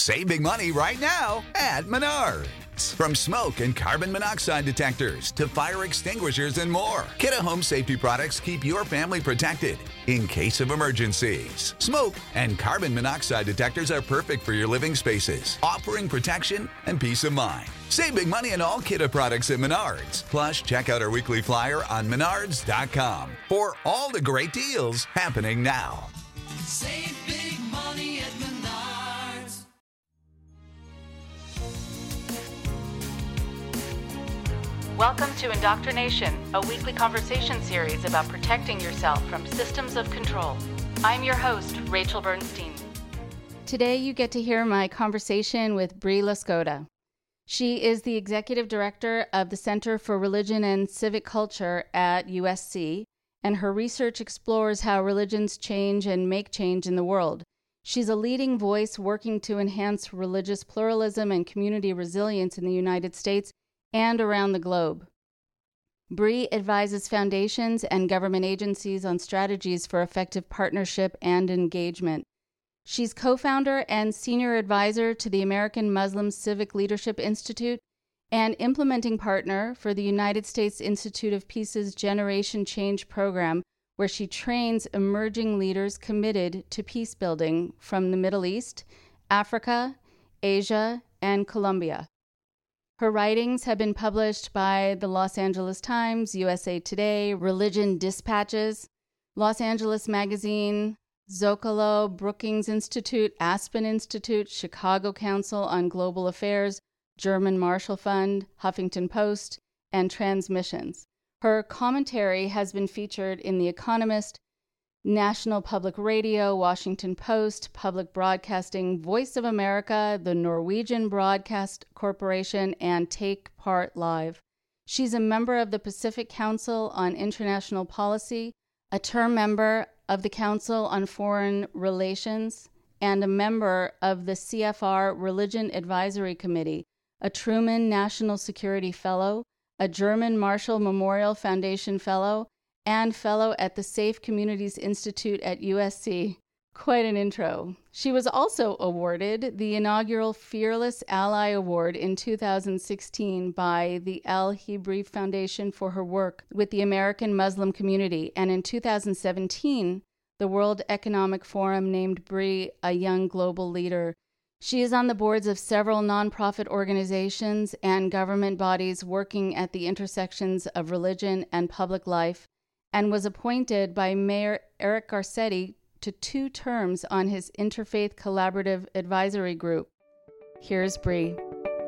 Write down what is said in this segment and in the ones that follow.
Save big money right now at Menards. From smoke and carbon monoxide detectors to fire extinguishers and more, Kidde Home Safety products keep your family protected in case of emergencies. Smoke and carbon monoxide detectors are perfect for your living spaces, offering protection and peace of mind. Save big money on all Kidde products at Menards. Plus, check out our weekly flyer on menards.com for all the great deals happening now. Save big money at Menards. Welcome to Indoctrination, a weekly conversation series about protecting yourself from systems of control. I'm your host, Rachel Bernstein. Today you get to hear my conversation with Brie Lascota. She is the executive director of the Center for Religion and Civic Culture at USC, and her research explores how religions change and make change in the world. She's a leading voice working to enhance religious pluralism and community resilience in the United States and around the globe. Brie advises foundations and government agencies on strategies for effective partnership and engagement. She's co-founder and senior advisor to the American Muslim Civic Leadership Institute and implementing partner for the United States Institute of Peace's Generation Change program, where she trains emerging leaders committed to peace building from the Middle East, Africa, Asia, and Colombia. Her writings have been published by the Los Angeles Times, USA Today, Religion Dispatches, Los Angeles Magazine, Zocalo, Brookings Institute, Aspen Institute, Chicago Council on Global Affairs, German Marshall Fund, Huffington Post, and Transmissions. Her commentary has been featured in The Economist, National Public Radio, Washington Post, Public Broadcasting, Voice of America, the Norwegian Broadcast Corporation, and Take Part Live. She's a member of the Pacific Council on International Policy, a term member of the Council on Foreign Relations, and a member of the CFR Religion Advisory Committee, a Truman National Security Fellow, a German Marshall Memorial Foundation Fellow, and Fellow at the Safe Communities Institute at USC. Quite an intro. She was also awarded the inaugural Fearless Ally Award in 2016 by the Al-Hibri Foundation for her work with the American Muslim community, and in 2017, the World Economic Forum named Brie a young global leader. She is on the boards of several nonprofit organizations and government bodies working at the intersections of religion and public life, and was appointed by Mayor Eric Garcetti to 2 terms on his Interfaith Collaborative Advisory Group. Here's Brie.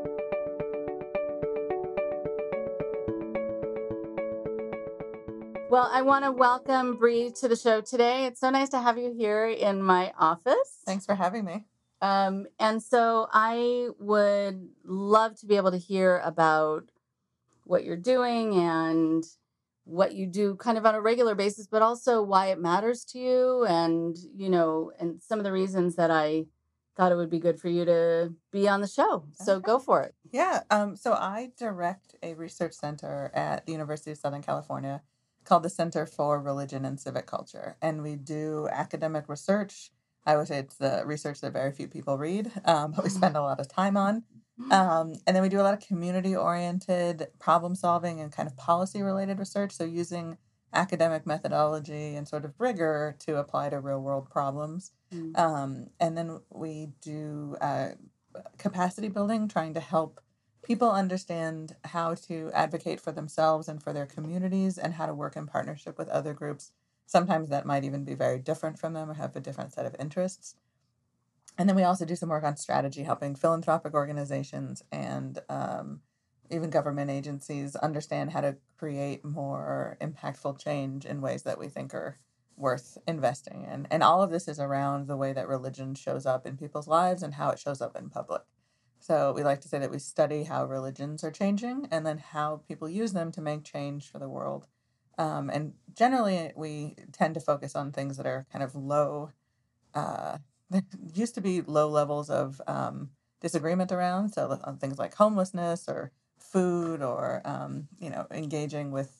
Well, I want to welcome Brie to the show today. It's so nice to have you here in my office. Thanks for having me. And so I would love to be able to hear about what you're doing and what you do kind of on a regular basis, but also why it matters to you and, and some of the reasons that I thought it would be good for you to be on the show. So Okay. Go for it. Yeah. So I direct a research center at the University of Southern California called the Center for Religion and Civic Culture. And we do academic research. I would say it's the research that very few people read, but we spend a lot of time on. And then we do a lot of community-oriented problem solving and kind of policy-related research. So using academic methodology and sort of rigor to apply to real-world problems. And then we do capacity building, trying to help people understand how to advocate for themselves and for their communities and how to work in partnership with other groups. Sometimes that might even be very different from them or have a different set of interests. And then we also do some work on strategy, helping philanthropic organizations and even government agencies understand how to create more impactful change in ways that we think are worth investing in. And all of this is around the way that religion shows up in people's lives and how it shows up in public. So we like to say that we study how religions are changing and then how people use them to make change for the world. And generally, we tend to focus on things that are kind of low. There used to be low levels of disagreement around, so on things like homelessness or food or, engaging with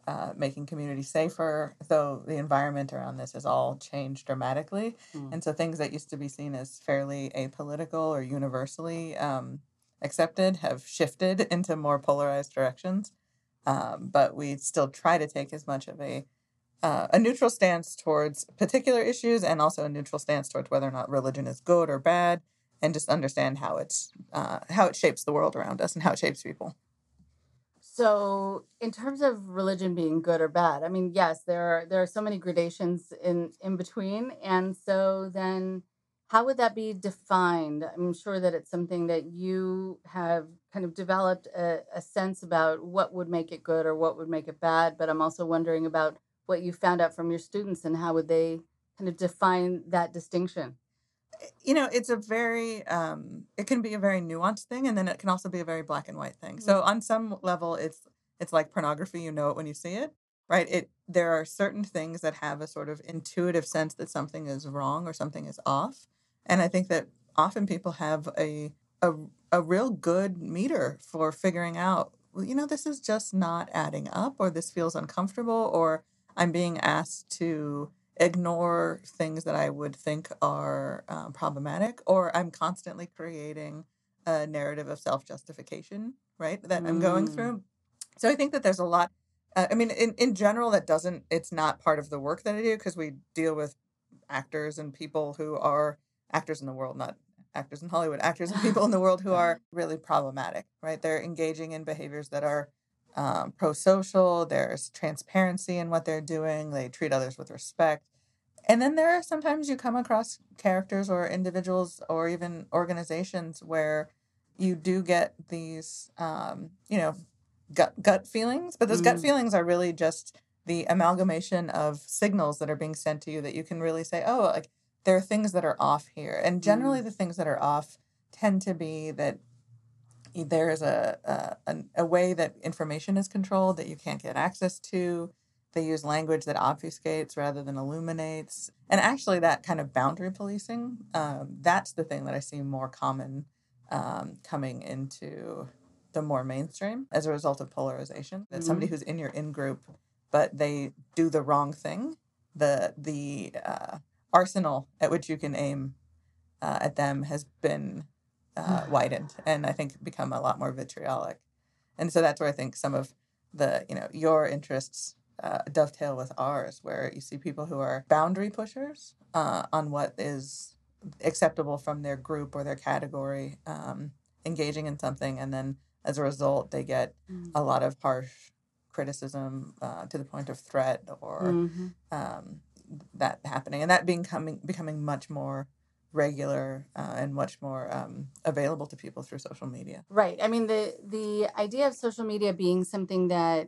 making communities safer, though the environment around this has all changed dramatically. And so things that used to be seen as fairly apolitical or universally accepted have shifted into more polarized directions. But we still try to take as much of a neutral stance towards particular issues, and also a neutral stance towards whether or not religion is good or bad, and just understand how it shapes the world around us and how it shapes people. So, in terms of religion being good or bad, I mean, yes, there are so many gradations in between, and so then how would that be defined? I'm sure that it's something that you have kind of developed a sense about what would make it good or what would make it bad, but I'm also wondering about what you found out from your students and how would they kind of define that distinction? It's a very it can be a very nuanced thing, and then it can also be a very black and white thing. So on some level, it's like pornography. You know it when you see it, right? There are certain things that have a sort of intuitive sense that something is wrong or something is off, and I think that often people have a real good meter for figuring out, well, this is just not adding up, or this feels uncomfortable, or I'm being asked to ignore things that I would think are problematic, or I'm constantly creating a narrative of self-justification, right, that I'm going through. So I think that there's a lot. I mean, in general, it's not part of the work that I do, because we deal with actors and people who are actors in the world, not actors in Hollywood, actors and people in the world who are really problematic, right? They're engaging in behaviors that are pro-social. There's transparency in what they're doing. They treat others with respect. And then there are sometimes you come across characters or individuals or even organizations where you do get these, gut feelings. But those gut feelings are really just the amalgamation of signals that are being sent to you that you can really say, oh, like, there are things that are off here. And generally the things that are off tend to be that there is a way that information is controlled that you can't get access to. They use language that obfuscates rather than illuminates. And actually that kind of boundary policing, that's the thing that I see more common coming into the more mainstream as a result of polarization. That somebody who's in your in-group, but they do the wrong thing, the arsenal at which you can aim at them has been widened, and I think become a lot more vitriolic. And so that's where I think some of the, your interests dovetail with ours, where you see people who are boundary pushers on what is acceptable from their group or their category, engaging in something, and then as a result they get a lot of harsh criticism to the point of threat or that happening, and that becoming much more regular and much more available to people through social media. Right. I mean, the idea of social media being something that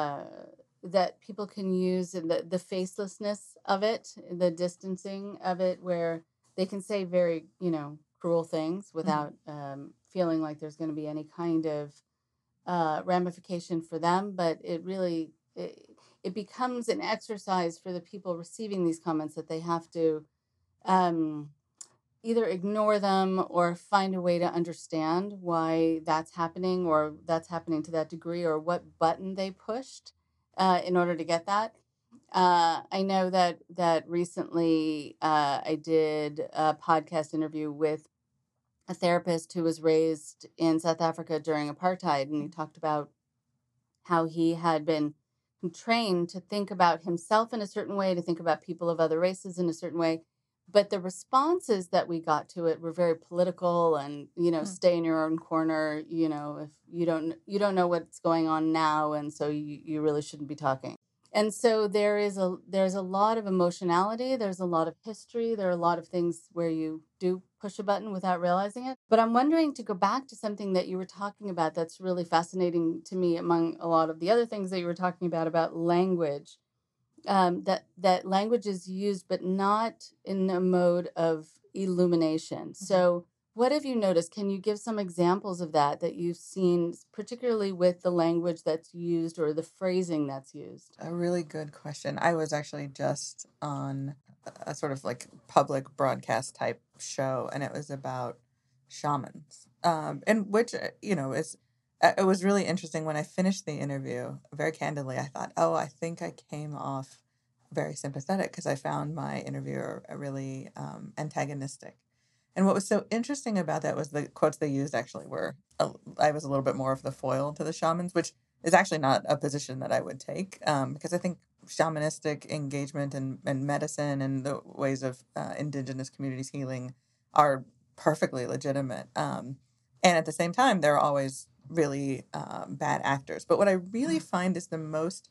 that people can use, and the facelessness of it, the distancing of it, where they can say very, cruel things without feeling like there's going to be any kind of ramification for them. But it really, it becomes an exercise for the people receiving these comments that they have to either ignore them or find a way to understand why that's happening, or that's happening to that degree, or what button they pushed in order to get that. I know that recently I did a podcast interview with a therapist who was raised in South Africa during apartheid, and he talked about how he had been trained to think about himself in a certain way, to think about people of other races in a certain way. But the responses that we got to it were very political, and stay in your own corner. If you don't know what's going on now, and so you really shouldn't be talking. And so there's a lot of emotionality. There's a lot of history. There are a lot of things where you do push a button without realizing it. But I'm wondering, to go back to something that you were talking about that's really fascinating to me, among a lot of the other things that you were talking about language. That language is used, but not in a mode of illumination. So what have you noticed? Can you give some examples of that you've seen, particularly with the language that's used or the phrasing that's used? A really good question. I was actually just on a sort of like public broadcast type show, and it was about shamans, and which, is it was really interesting when I finished the interview, very candidly, I thought, oh, I think I came off very sympathetic because I found my interviewer really antagonistic. And what was so interesting about that was the quotes they used actually were, I was a little bit more of the foil to the shamans, which is actually not a position that I would take because I think shamanistic engagement and medicine and the ways of indigenous communities healing are perfectly legitimate. And at the same time, they're always really bad actors. But what I really find is the most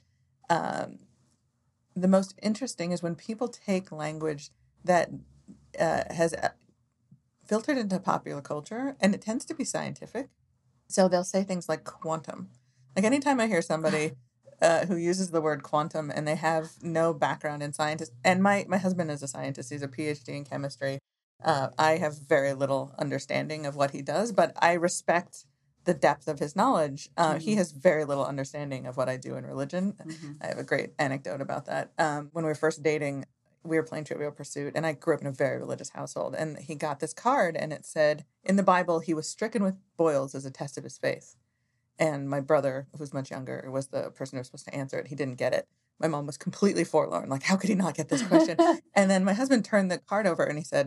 interesting is when people take language that has filtered into popular culture, and it tends to be scientific. So they'll say things like quantum. Like anytime I hear somebody who uses the word quantum and they have no background in science, and my husband is a scientist, he's a PhD in chemistry. I have very little understanding of what he does, but I respect the depth of his knowledge. He has very little understanding of what I do in religion. I have a great anecdote about that. When we were first dating, we were playing Trivial Pursuit, and I grew up in a very religious household. And he got this card, and it said, in the Bible, he was stricken with boils as a test of his faith. And my brother, who's much younger, was the person who was supposed to answer it. He didn't get it. My mom was completely forlorn. Like, how could he not get this question? And then my husband turned the card over, and he said,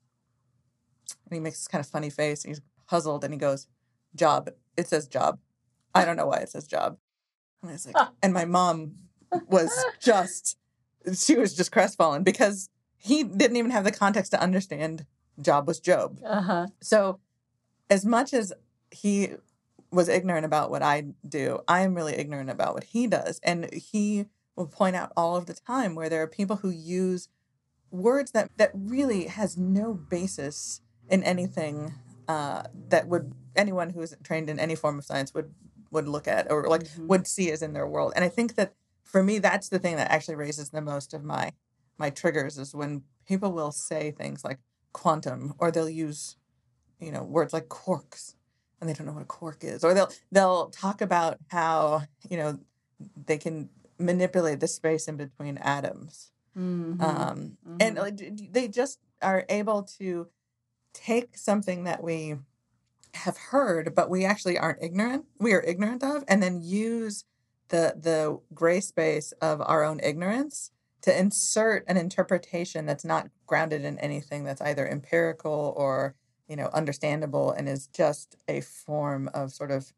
and he makes this kind of funny face, and he's puzzled, and he goes, job. It says job. I don't know why it says job. And I was like, and my mom was just... she was just crestfallen because he didn't even have the context to understand Job was Job. So as much as he was ignorant about what I do, I am really ignorant about what he does. And he will point out all of the time where there are people who use words that really has no basis in anything that would anyone who is trained in any form of science would look at or like would see as in their world. And I think that for me, that's the thing that actually raises the most of my triggers is when people will say things like quantum, or they'll use, words like quarks, and they don't know what a quark is, or they'll talk about how they can manipulate the space in between atoms, and like, they just are able to take something that we have heard, but we actually aren't ignorant. We are ignorant of, and then use the gray space of our own ignorance to insert an interpretation that's not grounded in anything that's either empirical or, understandable, and is just a form of sort of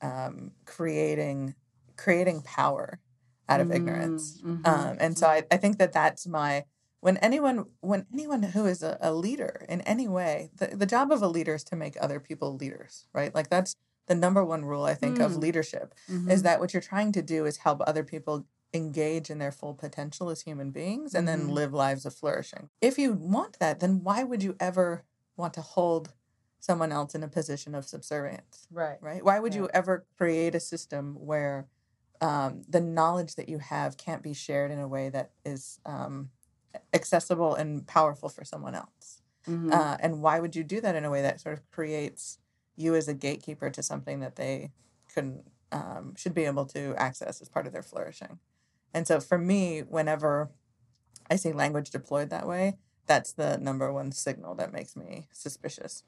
creating power out of ignorance. And so I think that's when anyone who is a leader in any way, the job of a leader is to make other people leaders, right? Like that's the number one rule, I think, of leadership is that what you're trying to do is help other people engage in their full potential as human beings and then live lives of flourishing. If you want that, then why would you ever want to hold someone else in a position of subservience? Right? Why would you ever create a system where the knowledge that you have can't be shared in a way that is accessible and powerful for someone else? And why would you do that in a way that sort of creates you as a gatekeeper to something that they should be able to access as part of their flourishing? And so for me, whenever I see language deployed that way, that's the number one signal that makes me suspicious.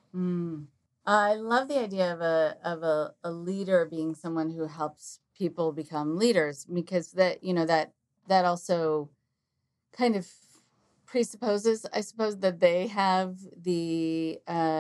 I love the idea of a leader being someone who helps people become leaders, because that also kind of presupposes, I suppose, that they have the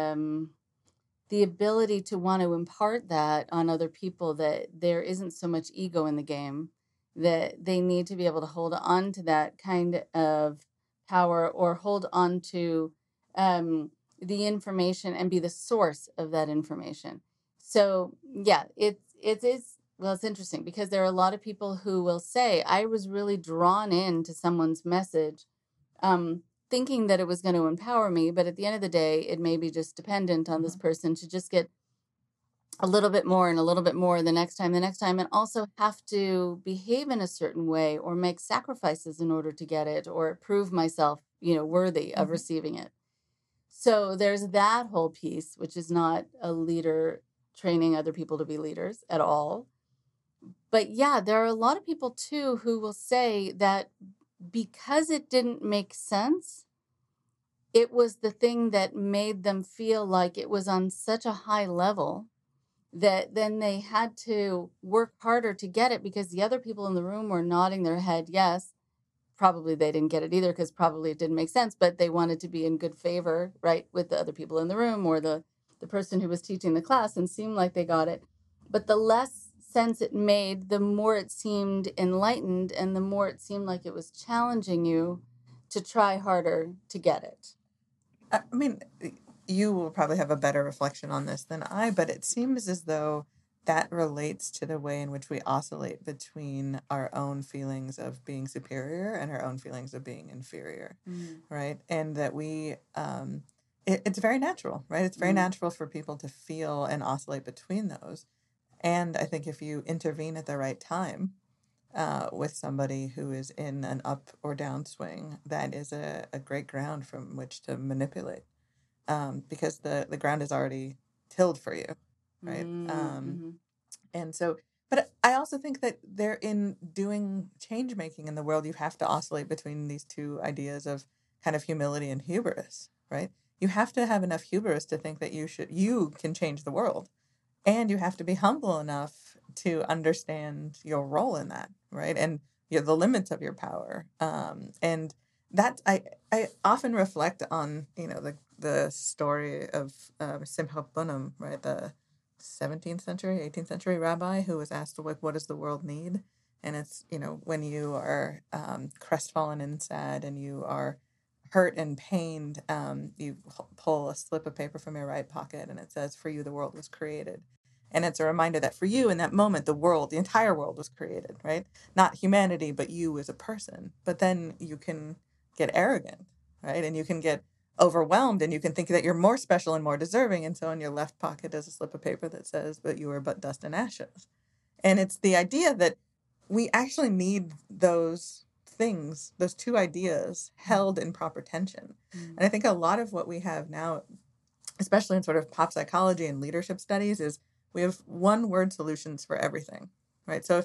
ability to want to impart that on other people, that there isn't so much ego in the game, that they need to be able to hold on to that kind of power or hold on to the information and be the source of that information. So, yeah, it's interesting because there are a lot of people who will say, I was really drawn into someone's message, thinking that it was going to empower me, but at the end of the day, it may be just dependent on this person to just get a little bit more and a little bit more the next time, and also have to behave in a certain way or make sacrifices in order to get it or prove myself, worthy of receiving it. So there's that whole piece, which is not a leader training other people to be leaders at all. But yeah, there are a lot of people too who will say that because it didn't make sense, it was the thing that made them feel like it was on such a high level that then they had to work harder to get it because the other people in the room were nodding their head yes. Probably they didn't get it either because probably it didn't make sense, but they wanted to be in good favor, right, with the other people in the room or the person who was teaching the class and seemed like they got it. But the less sense it made, the more it seemed enlightened and the more it seemed like it was challenging you to try harder to get it. I mean, you will probably have a better reflection on this than I, but it seems as though that relates to the way in which we oscillate between our own feelings of being superior and our own feelings of being inferior, right? And that it's very natural, right? It's very natural for people to feel and oscillate between those. And I think if you intervene at the right time with somebody who is in an up or down swing, that is a great ground from which to manipulate, because the ground is already tilled for you, right? And so, but I also think that they're in doing change making in the world, you have to oscillate between these two ideas of kind of humility and hubris, right? You have to have enough hubris to think that you can change the world. And you have to be humble enough to understand your role in that, right? And the limits of your power. And that I often reflect on, the story of Simcha Bunim, right? The 17th century, 18th century rabbi who was asked, like, what does the world need? And it's, when you are crestfallen and sad and you are hurt and pained, you pull a slip of paper from your right pocket and it says, for you, the world was created. And it's a reminder that for you in that moment, the entire world was created, right? Not humanity, but you as a person. But then you can get arrogant, right? And you can get overwhelmed and you can think that you're more special and more deserving. And so in your left pocket is a slip of paper that says, but you are but dust and ashes. And it's the idea that we actually need those things, those two ideas held in proper tension. And I think a lot of what we have now, especially in sort of pop psychology and leadership studies, is we have one word solutions for everything, right? So if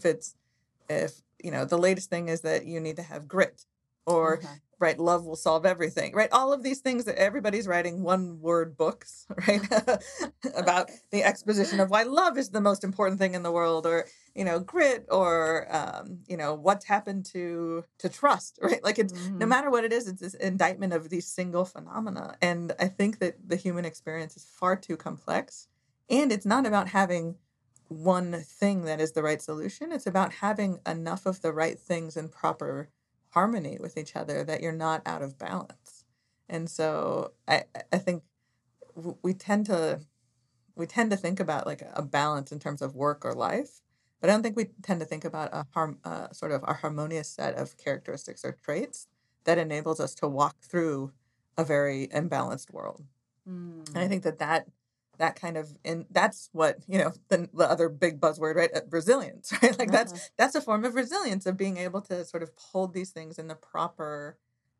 the latest thing is that you need to have grit, or right, love will solve everything, right? All of these things that everybody's writing one word books, right? About the exposition of why love is the most important thing in the world, or, grit, or, what's happened to trust, right? Like it's, no matter what it is, it's this indictment of these single phenomena. And I think that the human experience is far too complex. And it's not about having one thing that is the right solution. It's about having enough of the right things in proper harmony with each other that you're not out of balance. And so I think we tend to think about like a balance in terms of work or life, but I don't think we tend to think about sort of a harmonious set of characteristics or traits that enables us to walk through a very imbalanced world. And I think that kind of, and that's what, the other big buzzword, right? Resilience, right? Like that's a form of resilience, of being able to sort of hold these things in the proper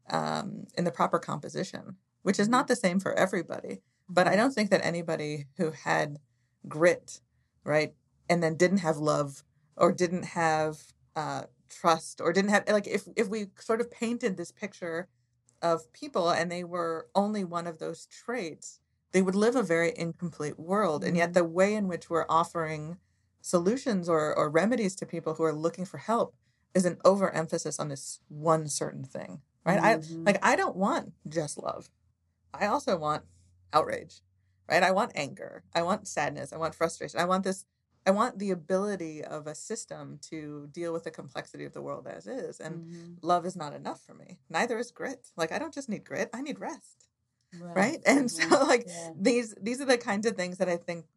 composition, which is not the same for everybody. But I don't think that anybody who had grit, right, and then didn't have love, or didn't have trust, or didn't have, like, if we sort of painted this picture of people and they were only one of those traits, they would live a very incomplete world. And yet the way in which we're offering solutions or remedies to people who are looking for help is an overemphasis on this one certain thing, right? I don't want just love. I also want outrage, right? I want anger. I want sadness. I want frustration. I want the ability of a system to deal with the complexity of the world as is. And love is not enough for me. Neither is grit. Like, I don't just need grit. I need rest. Right. And so like these are the kinds of things that I think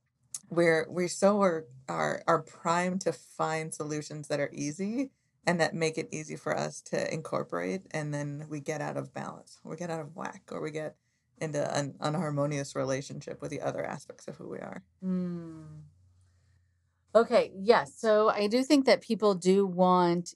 we are primed to find solutions that are easy and that make it easy for us to incorporate. And then we get out of balance, or we get out of whack, or we get into an unharmonious relationship with the other aspects of who we are. Okay. Yes. So I do think that people do want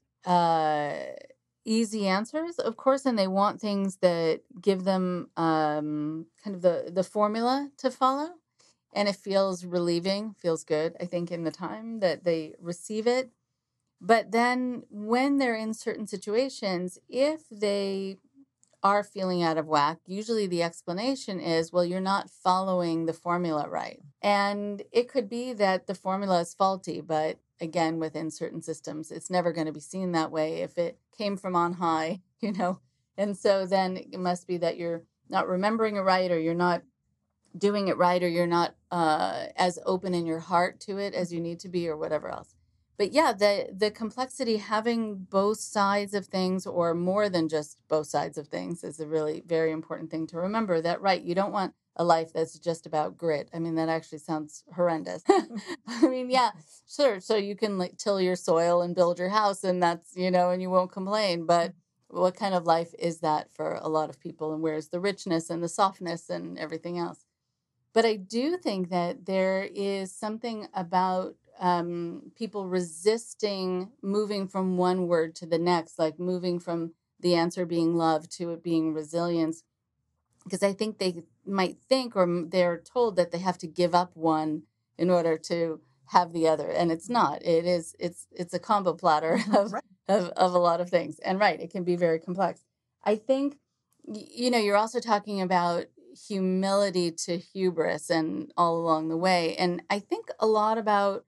easy answers, of course, and they want things that give them kind of the formula to follow. And it feels relieving, feels good, I think, in the time that they receive it. But then when they're in certain situations, if they are feeling out of whack, usually the explanation is, well, you're not following the formula right. And it could be that the formula is faulty, but again, within certain systems, it's never going to be seen that way if it came from on high, you know. And so then it must be that you're not remembering it right, or you're not doing it right, or you're not as open in your heart to it as you need to be, or whatever else. But yeah, the complexity, having both sides of things, or more than just both sides of things, is a really very important thing to remember. That, right, you don't want a life that's just about grit. I mean, that actually sounds horrendous. I mean, yeah, sure. So you can like till your soil and build your house, and that's, you know, and you won't complain. But what kind of life is that for a lot of people? And where's the richness and the softness and everything else? But I do think that there is something about people resisting moving from one word to the next, like moving from the answer being love to it being resilience, because I think they might think, or they're told, that they have to give up one in order to have the other, and it's not. It's a combo platter of a lot of things, and right, it can be very complex. I think, you know, you're also talking about humility to hubris and all along the way, and I think a lot about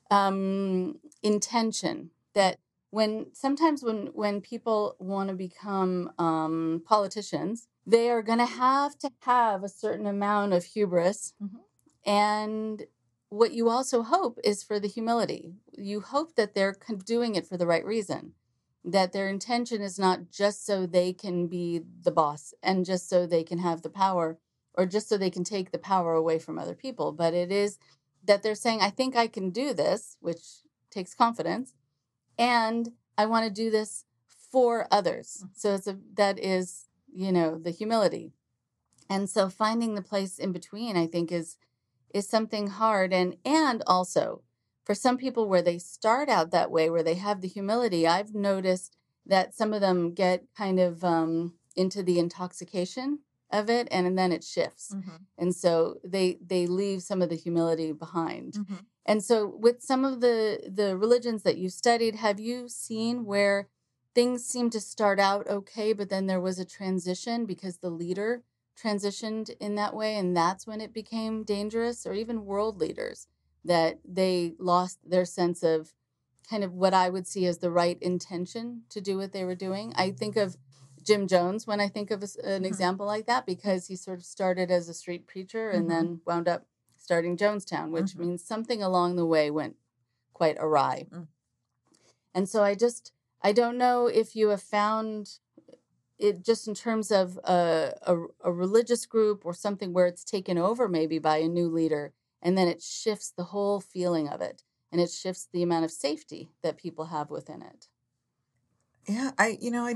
intention, that sometimes when people want to become politicians, they are going to have a certain amount of hubris. And what you also hope is for the humility. You hope that they're doing it for the right reason, that their intention is not just so they can be the boss and just so they can have the power, or just so they can take the power away from other people, but it is that they're saying, I think I can do this, which takes confidence, and I want to do this for others. So that is, you know, the humility. And so finding the place in between, I think, is something hard. And also for some people, where they start out that way, where they have the humility, I've noticed that some of them get kind of into the intoxication of it, and then it shifts. And so they leave some of the humility behind. And so with some of the religions that you studied, have you seen where things seemed to start out okay, but then there was a transition because the leader transitioned in that way, and that's when it became dangerous? Or even world leaders, that they lost their sense of kind of what I would see as the right intention to do what they were doing. I think of Jim Jones when I think of an example like that, because he sort of started as a street preacher and then wound up starting Jonestown, which means something along the way went quite awry. And so I don't know if you have found it just in terms of a religious group or something where it's taken over maybe by a new leader, and then it shifts the whole feeling of it, and it shifts the amount of safety that people have within it. Yeah, I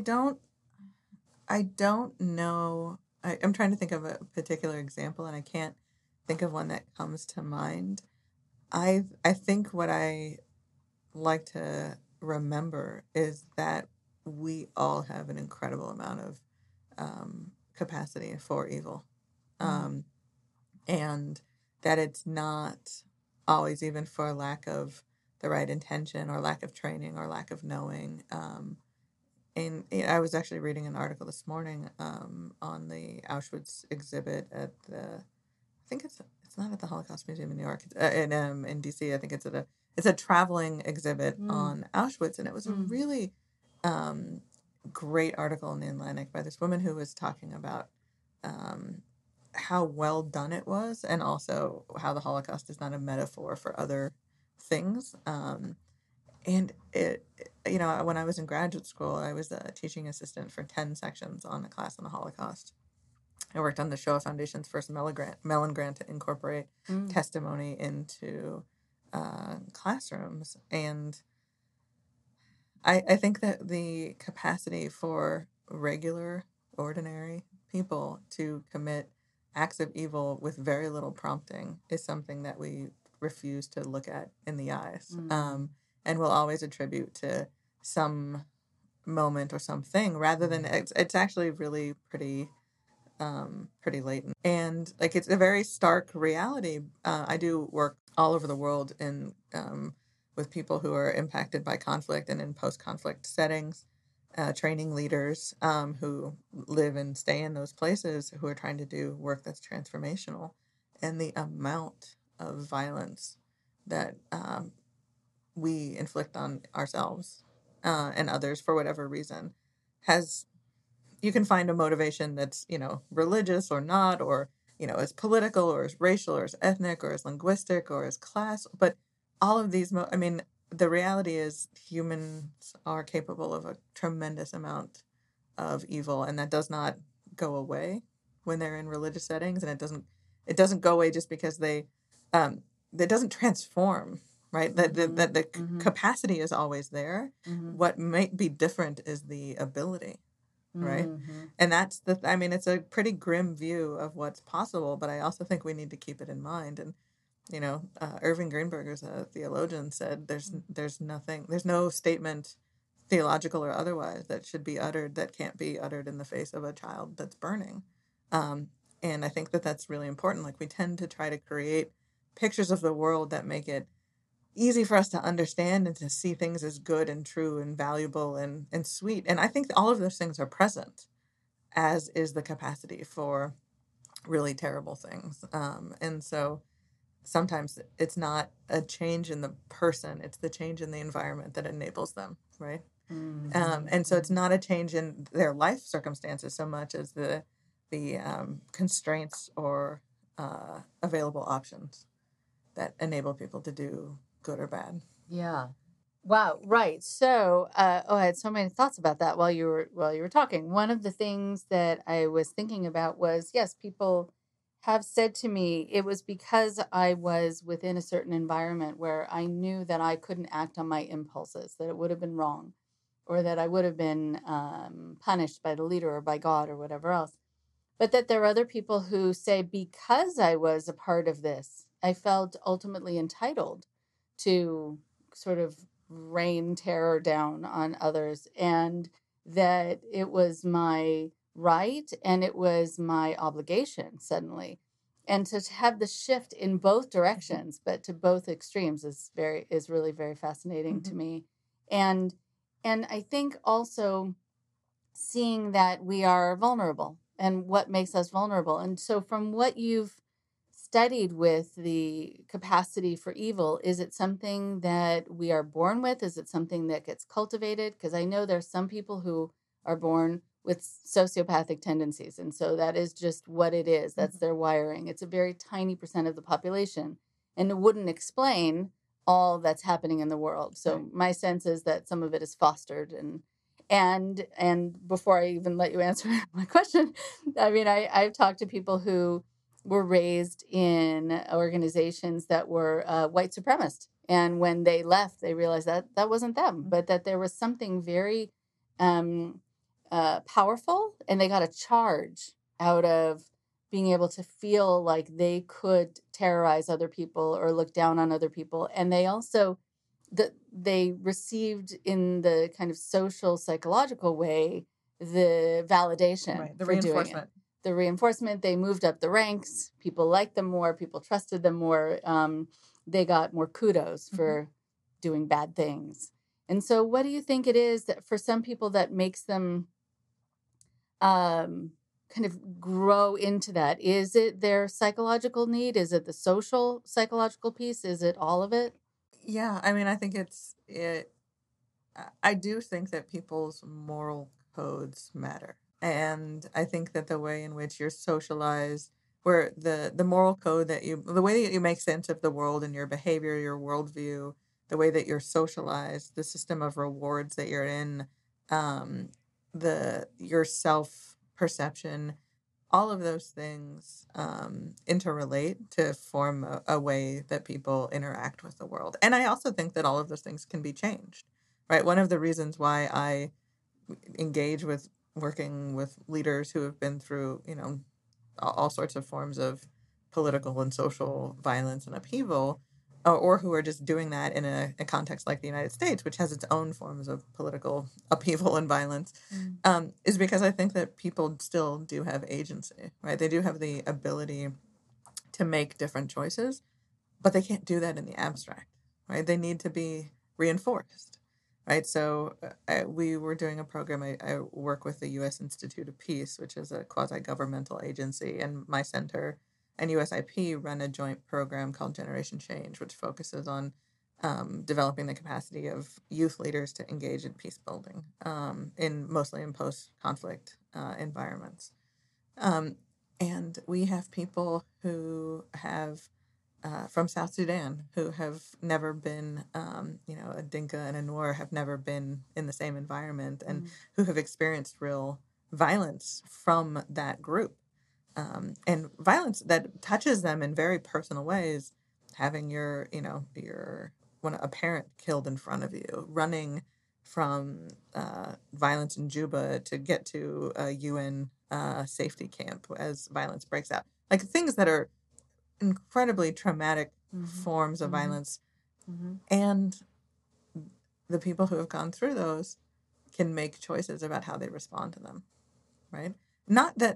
don't know. I'm trying to think of a particular example, and I can't think of one that comes to mind. I think what I like to remember is that we all have an incredible amount of capacity for evil, and that it's not always even for lack of the right intention, or lack of training, or lack of knowing. And I was actually reading an article this morning on the Auschwitz exhibit at I think it's not at the Holocaust Museum in New York. It's in DC. I think it's a traveling exhibit on Auschwitz, and it was a really great article in the Atlantic by this woman who was talking about how well done it was, and also how the Holocaust is not a metaphor for other things. And it, you know, when I was in graduate school, I was a teaching assistant for 10 sections on a class on the Holocaust. I worked on the Shoah Foundation's first Mellon grant to incorporate testimony into classrooms. And I think that the capacity for regular, ordinary people to commit acts of evil with very little prompting is something that we refuse to look at in the eyes. And will always attribute to some moment or something, rather than it's actually really pretty latent. And like, it's a very stark reality. I do work all over the world with people who are impacted by conflict and in post-conflict settings. training leaders who live and stay in those places who are trying to do work that's transformational. And the amount of violence that we inflict on ourselves and others for whatever reason you can find a motivation that's, religious or not, or, as political or as racial or as ethnic or as linguistic or as class. But all of these, the reality is humans are capable of a tremendous amount of evil, and that does not go away when they're in religious settings, and it doesn't go away just because it doesn't transform, right? That the capacity is always there. What might be different is the ability, right? And that's it's a pretty grim view of what's possible, but I also think we need to keep it in mind. And Irving Greenberg, who's a theologian, said there's no statement, theological or otherwise, that should be uttered that can't be uttered in the face of a child that's burning. And I think that that's really important. Like, we tend to try to create pictures of the world that make it easy for us to understand and to see things as good and true and valuable and sweet. And I think all of those things are present, as is the capacity for really terrible things. And so sometimes it's not a change in the person, it's the change in the environment that enables them, right? And so it's not a change in their life circumstances so much as the constraints or available options that enable people to do good or bad. Yeah. Wow. Right. So, I had so many thoughts about that while you were talking. One of the things that I was thinking about was, yes, people have said to me, it was because I was within a certain environment where I knew that I couldn't act on my impulses, that it would have been wrong, or that I would have been punished by the leader or by God or whatever else. But that there are other people who say, because I was a part of this, I felt ultimately entitled to sort of rain terror down on others, and that it was my right and it was my obligation suddenly. And to have the shift in both directions, but to both extremes, is really very fascinating to me. And I think also seeing that we are vulnerable and what makes us vulnerable. And so from what you've studied with the capacity for evil, is it something that we are born with? Is it something that gets cultivated? Because I know there's some people who are born with sociopathic tendencies, and so that is just what it is. That's their wiring. It's a very tiny % of the population, and it wouldn't explain all that's happening in the world. So my sense is that some of it is fostered. And before I even let you answer my question, I've talked to people who were raised in organizations that were white supremacist. And when they left, they realized that that wasn't them, but that there was something very powerful, and they got a charge out of being able to feel like they could terrorize other people or look down on other people. And they also, they received in the kind of social, psychological way, the validation, right, the for reinforcement. doing it. The reinforcement, they moved up the ranks. People liked them more. People trusted them more. They got more kudos for doing bad things. And so what do you think it is that for some people that makes them kind of grow into that? Is it their psychological need? Is it the social psychological piece? Is it all of it? Yeah, I think I do think that people's moral codes matter. And I think that the way in which you're socialized, where the moral code the way that you make sense of the world and your behavior, your worldview, the way that you're socialized, the system of rewards that you're in, your self-perception, all of those things interrelate to form a way that people interact with the world. And I also think that all of those things can be changed, right? One of the reasons why I engage with working with leaders who have been through, all sorts of forms of political and social violence and upheaval, or who are just doing that in a context like the United States, which has its own forms of political upheaval and violence, is because I think that people still do have agency, right? They do have the ability to make different choices, but they can't do that in the abstract, right? They need to be reinforced. right? So we were doing a program. I work with the U.S. Institute of Peace, which is a quasi-governmental agency, and my center and USIP run a joint program called Generation Change, which focuses on developing the capacity of youth leaders to engage in peace building mostly in post-conflict environments. And we have people who have from South Sudan who have never been, a Dinka and a Nuer have never been in the same environment and who have experienced real violence from that group. And violence that touches them in very personal ways, having when a parent killed in front of you, running from violence in Juba to get to a UN safety camp as violence breaks out. Like things that are incredibly traumatic forms of violence. And the people who have gone through those can make choices about how they respond to them, right? Not that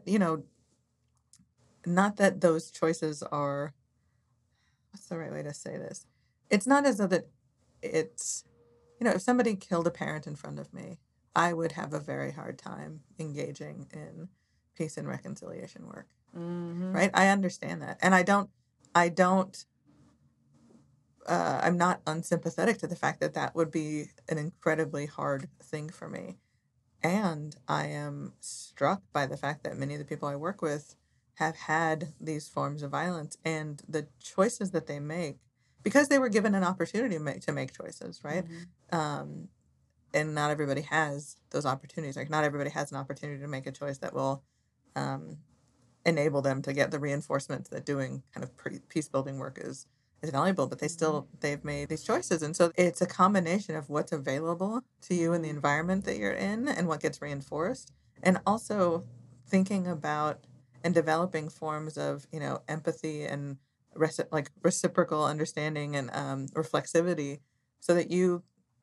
those choices are, what's the right way to say this? It's not as though that it's, if somebody killed a parent in front of me, I would have a very hard time engaging in peace and reconciliation work, right? I understand that. And I'm not unsympathetic to the fact that that would be an incredibly hard thing for me. And I am struck by the fact that many of the people I work with have had these forms of violence and the choices that they make because they were given an opportunity to make choices, right? And not everybody has those opportunities. Like not everybody has an opportunity to make a choice that will enable them to get the reinforcement that doing kind of peace building work is valuable, but they've made these choices. And so it's a combination of what's available to you in the environment that you're in and what gets reinforced. And also thinking about and developing forms of, empathy and reciprocal understanding and reflexivity so that you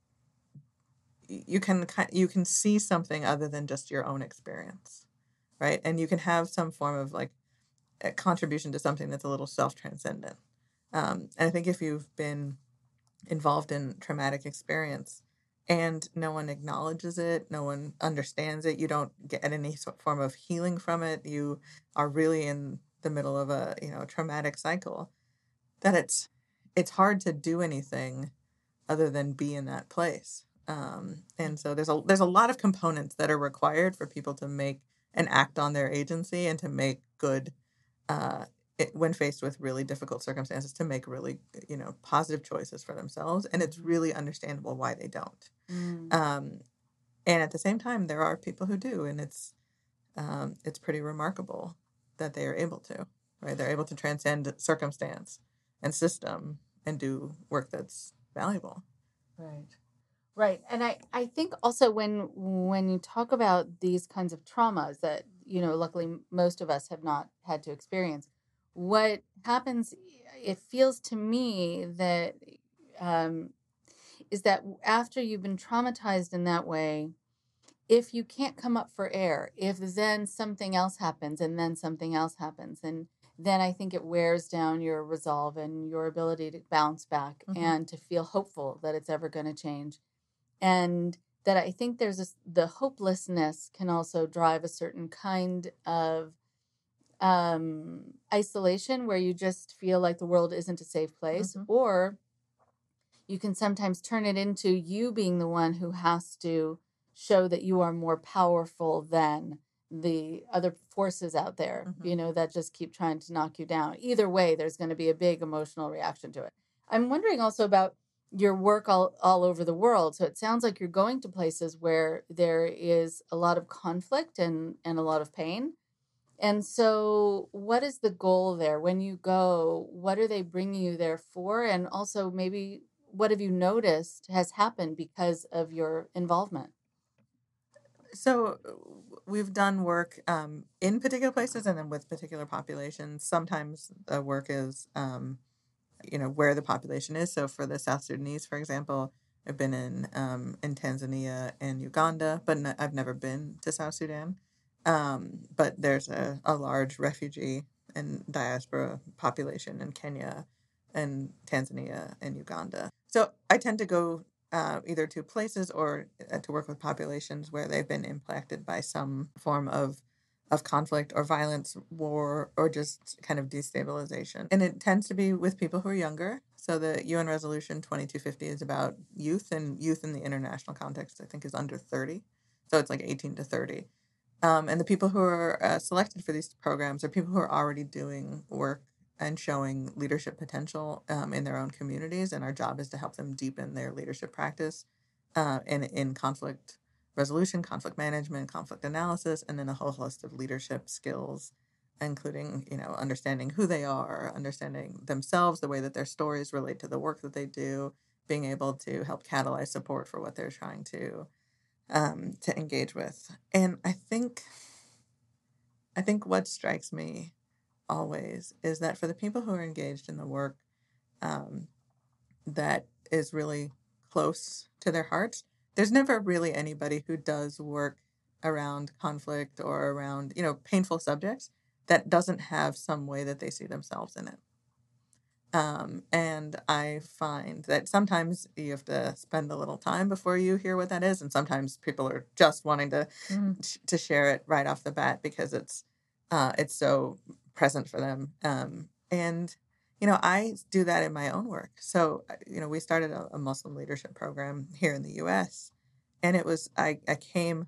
can see something other than just your own experience, right? And you can have some form of like a contribution to something that's a little self-transcendent. And I think if you've been involved in traumatic experience and no one acknowledges it, no one understands it, you don't get any form of healing from it, you are really in the middle of a traumatic cycle, that it's hard to do anything other than be in that place. And so there's a lot of components that are required for people to make and act on their agency and to make good when faced with really difficult circumstances, to make really, positive choices for themselves. And it's really understandable why they don't. And at the same time, there are people who do, and it's pretty remarkable that they are able to, right? They're able to transcend circumstance and system and do work that's valuable. Right. And I think also when you talk about these kinds of traumas that, luckily most of us have not had to experience, what happens, it feels to me that is that after you've been traumatized in that way, if you can't come up for air, if then something else happens and then something else happens, and then I think it wears down your resolve and your ability to bounce back and to feel hopeful that it's ever going to change. And that I think the hopelessness can also drive a certain kind of isolation where you just feel like the world isn't a safe place, or you can sometimes turn it into you being the one who has to show that you are more powerful than the other forces out there, that just keep trying to knock you down. Either way, there's going to be a big emotional reaction to it. I'm wondering also about your work all over the world. So it sounds like you're going to places where there is a lot of conflict and a lot of pain. And so what is the goal there? When you go, what are they bringing you there for? And also maybe what have you noticed has happened because of your involvement? So we've done work in particular places and then with particular populations. Sometimes the work is, where the population is. So for the South Sudanese, for example, I've been in Tanzania and Uganda, but I've never been to South Sudan. But there's a large refugee and diaspora population in Kenya and Tanzania and Uganda. So I tend to go either to places or to work with populations where they've been impacted by some form of conflict or violence, war, or just kind of destabilization. And it tends to be with people who are younger. So the UN Resolution 2250 is about youth, and youth in the international context, I think, is under 30. So it's like 18 to 30. And the people who are selected for these programs are people who are already doing work and showing leadership potential in their own communities. And our job is to help them deepen their leadership practice in conflict resolution, conflict management, conflict analysis, and then a whole host of leadership skills, including, understanding who they are, understanding themselves, the way that their stories relate to the work that they do, being able to help catalyze support for what they're trying to engage with. And I think what strikes me always is that for the people who are engaged in the work that is really close to their hearts, there's never really anybody who does work around conflict or around, painful subjects that doesn't have some way that they see themselves in it. And I find that sometimes you have to spend a little time before you hear what that is. And sometimes people are just wanting to share it right off the bat because it's so present for them. And I do that in my own work. So, we started a Muslim leadership program here in the U.S. And it was, I came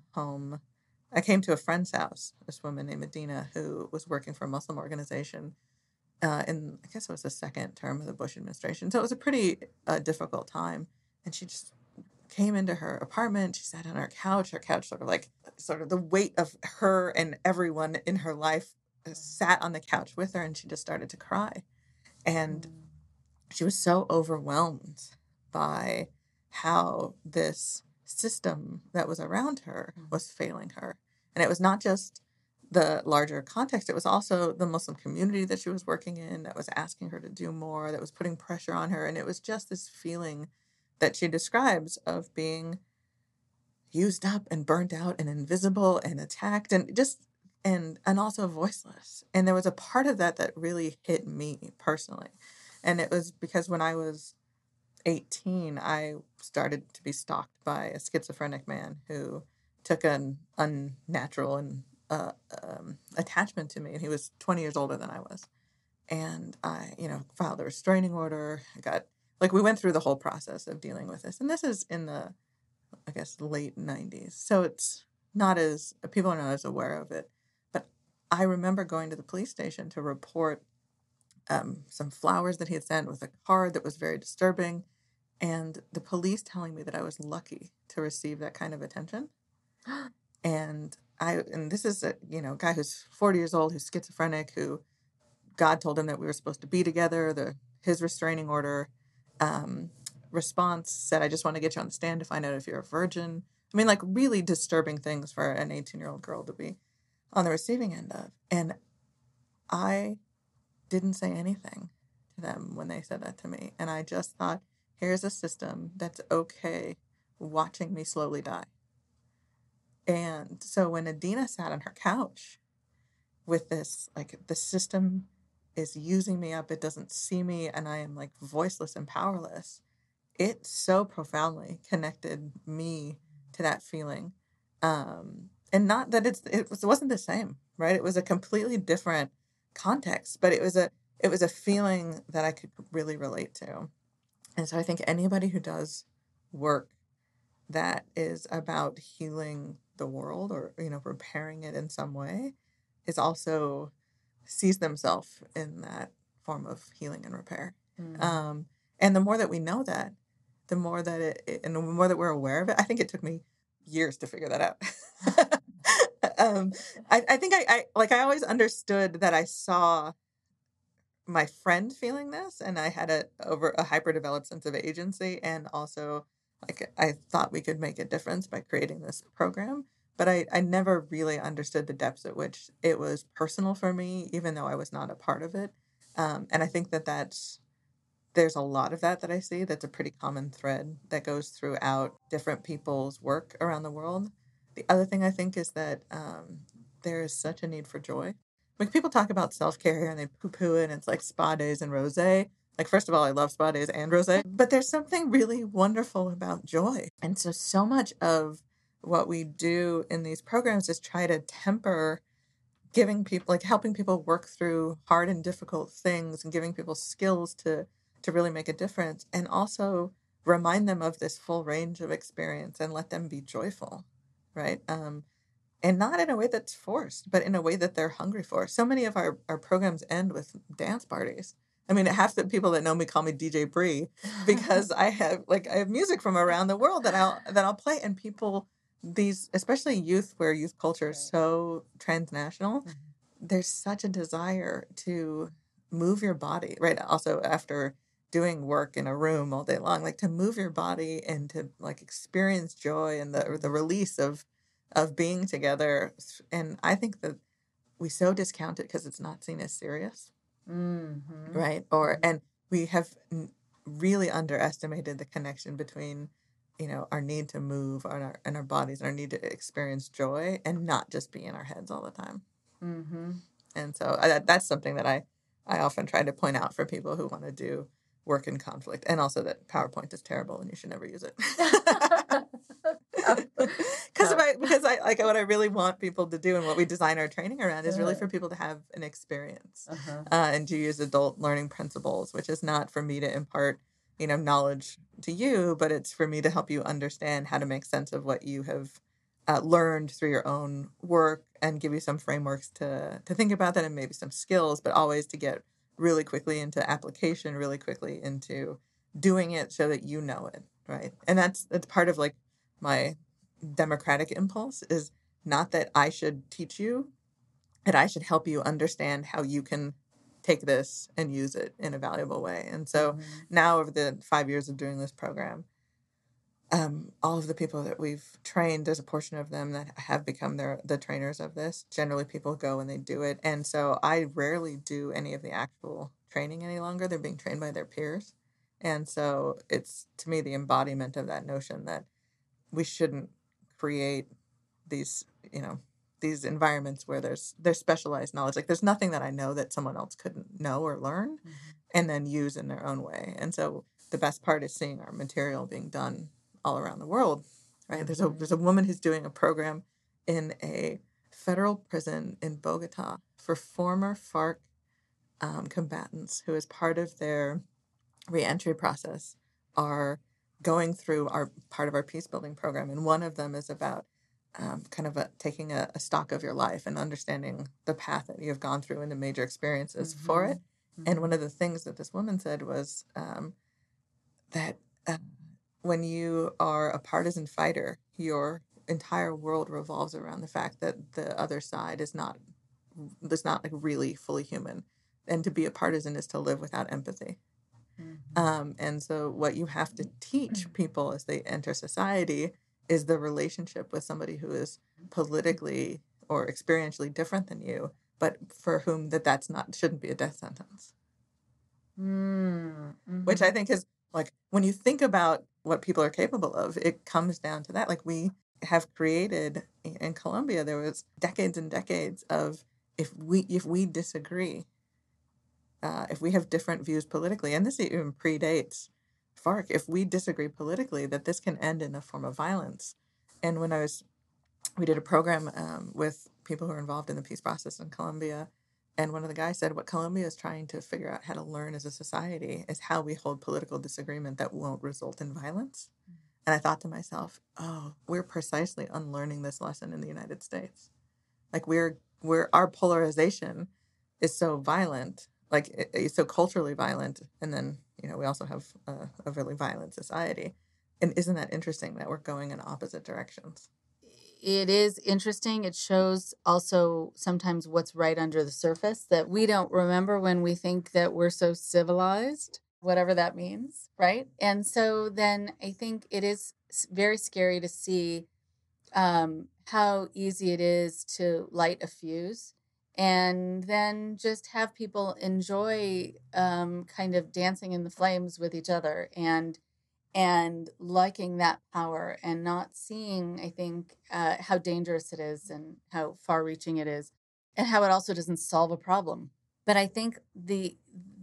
to a friend's house, this woman named Medina, who was working for a Muslim organization in, I guess it was the second term of the Bush administration. So it was a pretty difficult time. And she just came into her apartment. She sat on her couch. Her couch sort of the weight of her and everyone in her life sat on the couch with her, and she just started to cry. And she was so overwhelmed by how this system that was around her was failing her. And it was not just the larger context, it was also the Muslim community that she was working in that was asking her to do more, that was putting pressure on her. And it was just this feeling that she describes of being used up and burnt out and invisible and attacked and just and also voiceless. And there was a part of that really hit me personally. And it was because when I was 18, I started to be stalked by a schizophrenic man who took an unnatural and attachment to me. And he was 20 years older than I was. And I, filed a restraining order. We went through the whole process of dealing with this. And this is in the, I guess, late 90s. So it's not as, people are not as aware of it. But I remember going to the police station to report some flowers that he had sent with a card that was very disturbing. And the police telling me that I was lucky to receive that kind of attention. And this is a, guy who's 40 years old, who's schizophrenic, who God told him that we were supposed to be together. His restraining order response said, I just want to get you on the stand to find out if you're a virgin. I mean, really disturbing things for an 18-year-old girl to be on the receiving end of. And I didn't say anything to them when they said that to me. And I just thought, here's a system that's okay watching me slowly die. And so when Adina sat on her couch with this, the system is using me up, it doesn't see me, and I am voiceless and powerless, it so profoundly connected me to that feeling. And not that it wasn't the same, right? It was a completely different context, but it was a feeling that I could really relate to. And so I think anybody who does work that is about healing the world or, repairing it in some way is also sees themselves in that form of healing and repair. And the more that we know that, the more that and the more that we're aware of it, I think it took me years to figure that out. I think I always understood that I saw my friend feeling this, and I had a hyper-developed sense of agency, and also I thought we could make a difference by creating this program, but I never really understood the depths at which it was personal for me, even though I was not a part of it. And I think there's a lot of that I see that's a pretty common thread that goes throughout different people's work around the world. The other thing I think is that there is such a need for joy. When people talk about self-care and they poo-poo it, and it's like spa days and rosé, Like, first of all, I love spa days and rosé, but there's something really wonderful about joy. And so much of what we do in these programs is try to temper giving people, like helping people work through hard and difficult things and giving people skills to really make a difference, and also remind them of this full range of experience and let them be joyful, right? And not in a way that's forced, but in a way that they're hungry for. So many of our programs end with dance parties. I mean, half the people that know me call me DJ Bree because I have music from around the world that I'll play, and people, these, especially youth, where youth culture is so transnational, there's such a desire to move your body, right? Also, after doing work in a room all day long, like to move your body and to like experience joy and the release of being together. And I think that we so discount it because it's not seen as serious, right? And we have really underestimated the connection between, our need to move and our bodies, and our need to experience joy, and not just be in our heads all the time. And so that's something that I often try to point out for people who want to do work in conflict, and also that PowerPoint is terrible and you should never use it. Because I like what I really want people to do, and what we design our training around is really for people to have an experience, and to use adult learning principles, which is not for me to impart, knowledge to you, but it's for me to help you understand how to make sense of what you have learned through your own work, and give you some frameworks to think about that, and maybe some skills, but always to get really quickly into application, really quickly into doing it so that you know it, right? And that's part of like my democratic impulse, is not that I should teach you, that I should help you understand how you can take this and use it in a valuable way. And so now, over the 5 years of doing this program, all of the people that we've trained, there's a portion of them that have become the trainers of this. Generally, people go and they do it. And so I rarely do any of the actual training any longer. They're being trained by their peers. And so it's, to me, the embodiment of that notion that we shouldn't create these, these environments where there's specialized knowledge. Like, there's nothing that I know that someone else couldn't know or learn and then use in their own way. And so the best part is seeing our material being done all around the world, right? There's a woman who's doing a program in a federal prison in Bogota for former FARC combatants who, as part of their reentry process, are going through part of our peace building program. And one of them is about taking a stock of your life and understanding the path that you've gone through and the major experiences for it. And one of the things that this woman said was that when you are a partisan fighter, your entire world revolves around the fact that the other side is not like really fully human. And to be a partisan is to live without empathy. And so what you have to teach people as they enter society is the relationship with somebody who is politically or experientially different than you, but for whom shouldn't be a death sentence. Which I think is, like, when you think about what people are capable of, it comes down to that. Like, we have created in Colombia, there was decades and decades of, if we disagree, if we have different views politically, and this even predates FARC, if we disagree politically, that this can end in a form of violence. And when we did a program with people who are involved in the peace process in Colombia, and one of the guys said, what Colombia is trying to figure out how to learn as a society is how we hold political disagreement that won't result in violence. And I thought to myself, oh, we're precisely unlearning this lesson in the United States. Like, our polarization is so violent, like it's so culturally violent. And then, we also have a really violent society. And isn't that interesting that we're going in opposite directions? It is interesting. It shows also sometimes what's right under the surface that we don't remember when we think that we're so civilized, whatever that means, right? And so then I think it is very scary to see how easy it is to light a fuse and then just have people enjoy kind of dancing in the flames with each other and liking that power and not seeing, I think, how dangerous it is and how far-reaching it is and how it also doesn't solve a problem. But I think the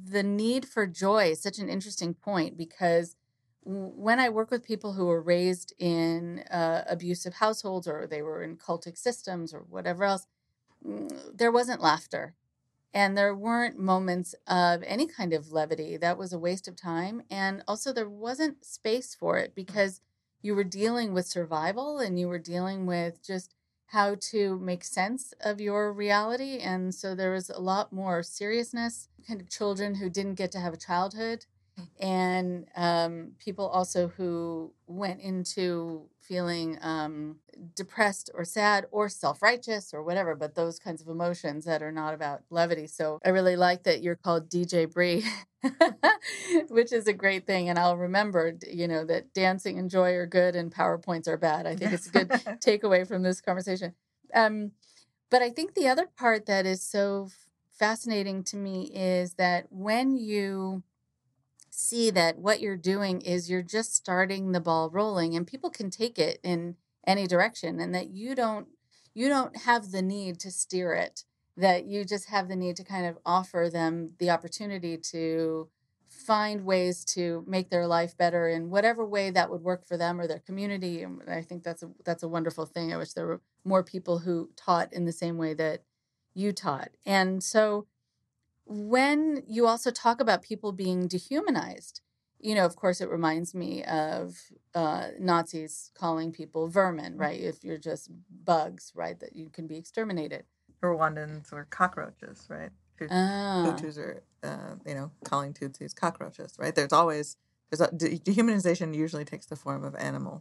the need for joy is such an interesting point, because when I work with people who were raised in abusive households, or they were in cultic systems or whatever else, there wasn't laughter. And there weren't moments of any kind of levity. That was a waste of time. And also, there wasn't space for it, because you were dealing with survival, and you were dealing with just how to make sense of your reality. And so there was a lot more seriousness, kind of children who didn't get to have a childhood, and people also who went into feeling depressed or sad or self-righteous or whatever, but those kinds of emotions that are not about levity. So I really like that you're called DJ Bree, which is a great thing. And I'll remember, that dancing and joy are good and PowerPoints are bad. I think it's a good takeaway from this conversation. But I think the other part that is so fascinating to me is that when you see that what you're doing is you're just starting the ball rolling, and people can take it in any direction, and that you don't have the need to steer it, that you just have the need to kind of offer them the opportunity to find ways to make their life better in whatever way that would work for them or their community. And I think that's a wonderful thing. I wish there were more people who taught in the same way that you taught. And so when you also talk about people being dehumanized, of course, it reminds me of Nazis calling people vermin, right? If you're just bugs, right, that you can be exterminated. Rwandans were cockroaches, right? Hutus are, calling Tutsis cockroaches, right? Dehumanization usually takes the form of animal.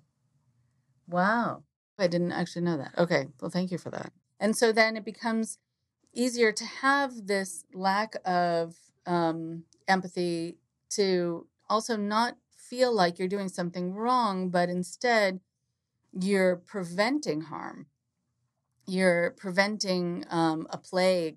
Wow. I didn't actually know that. Okay. Well, thank you for that. And so then it becomes easier to have this lack of empathy, to also not feel like you're doing something wrong, but instead you're preventing harm. You're preventing a plague,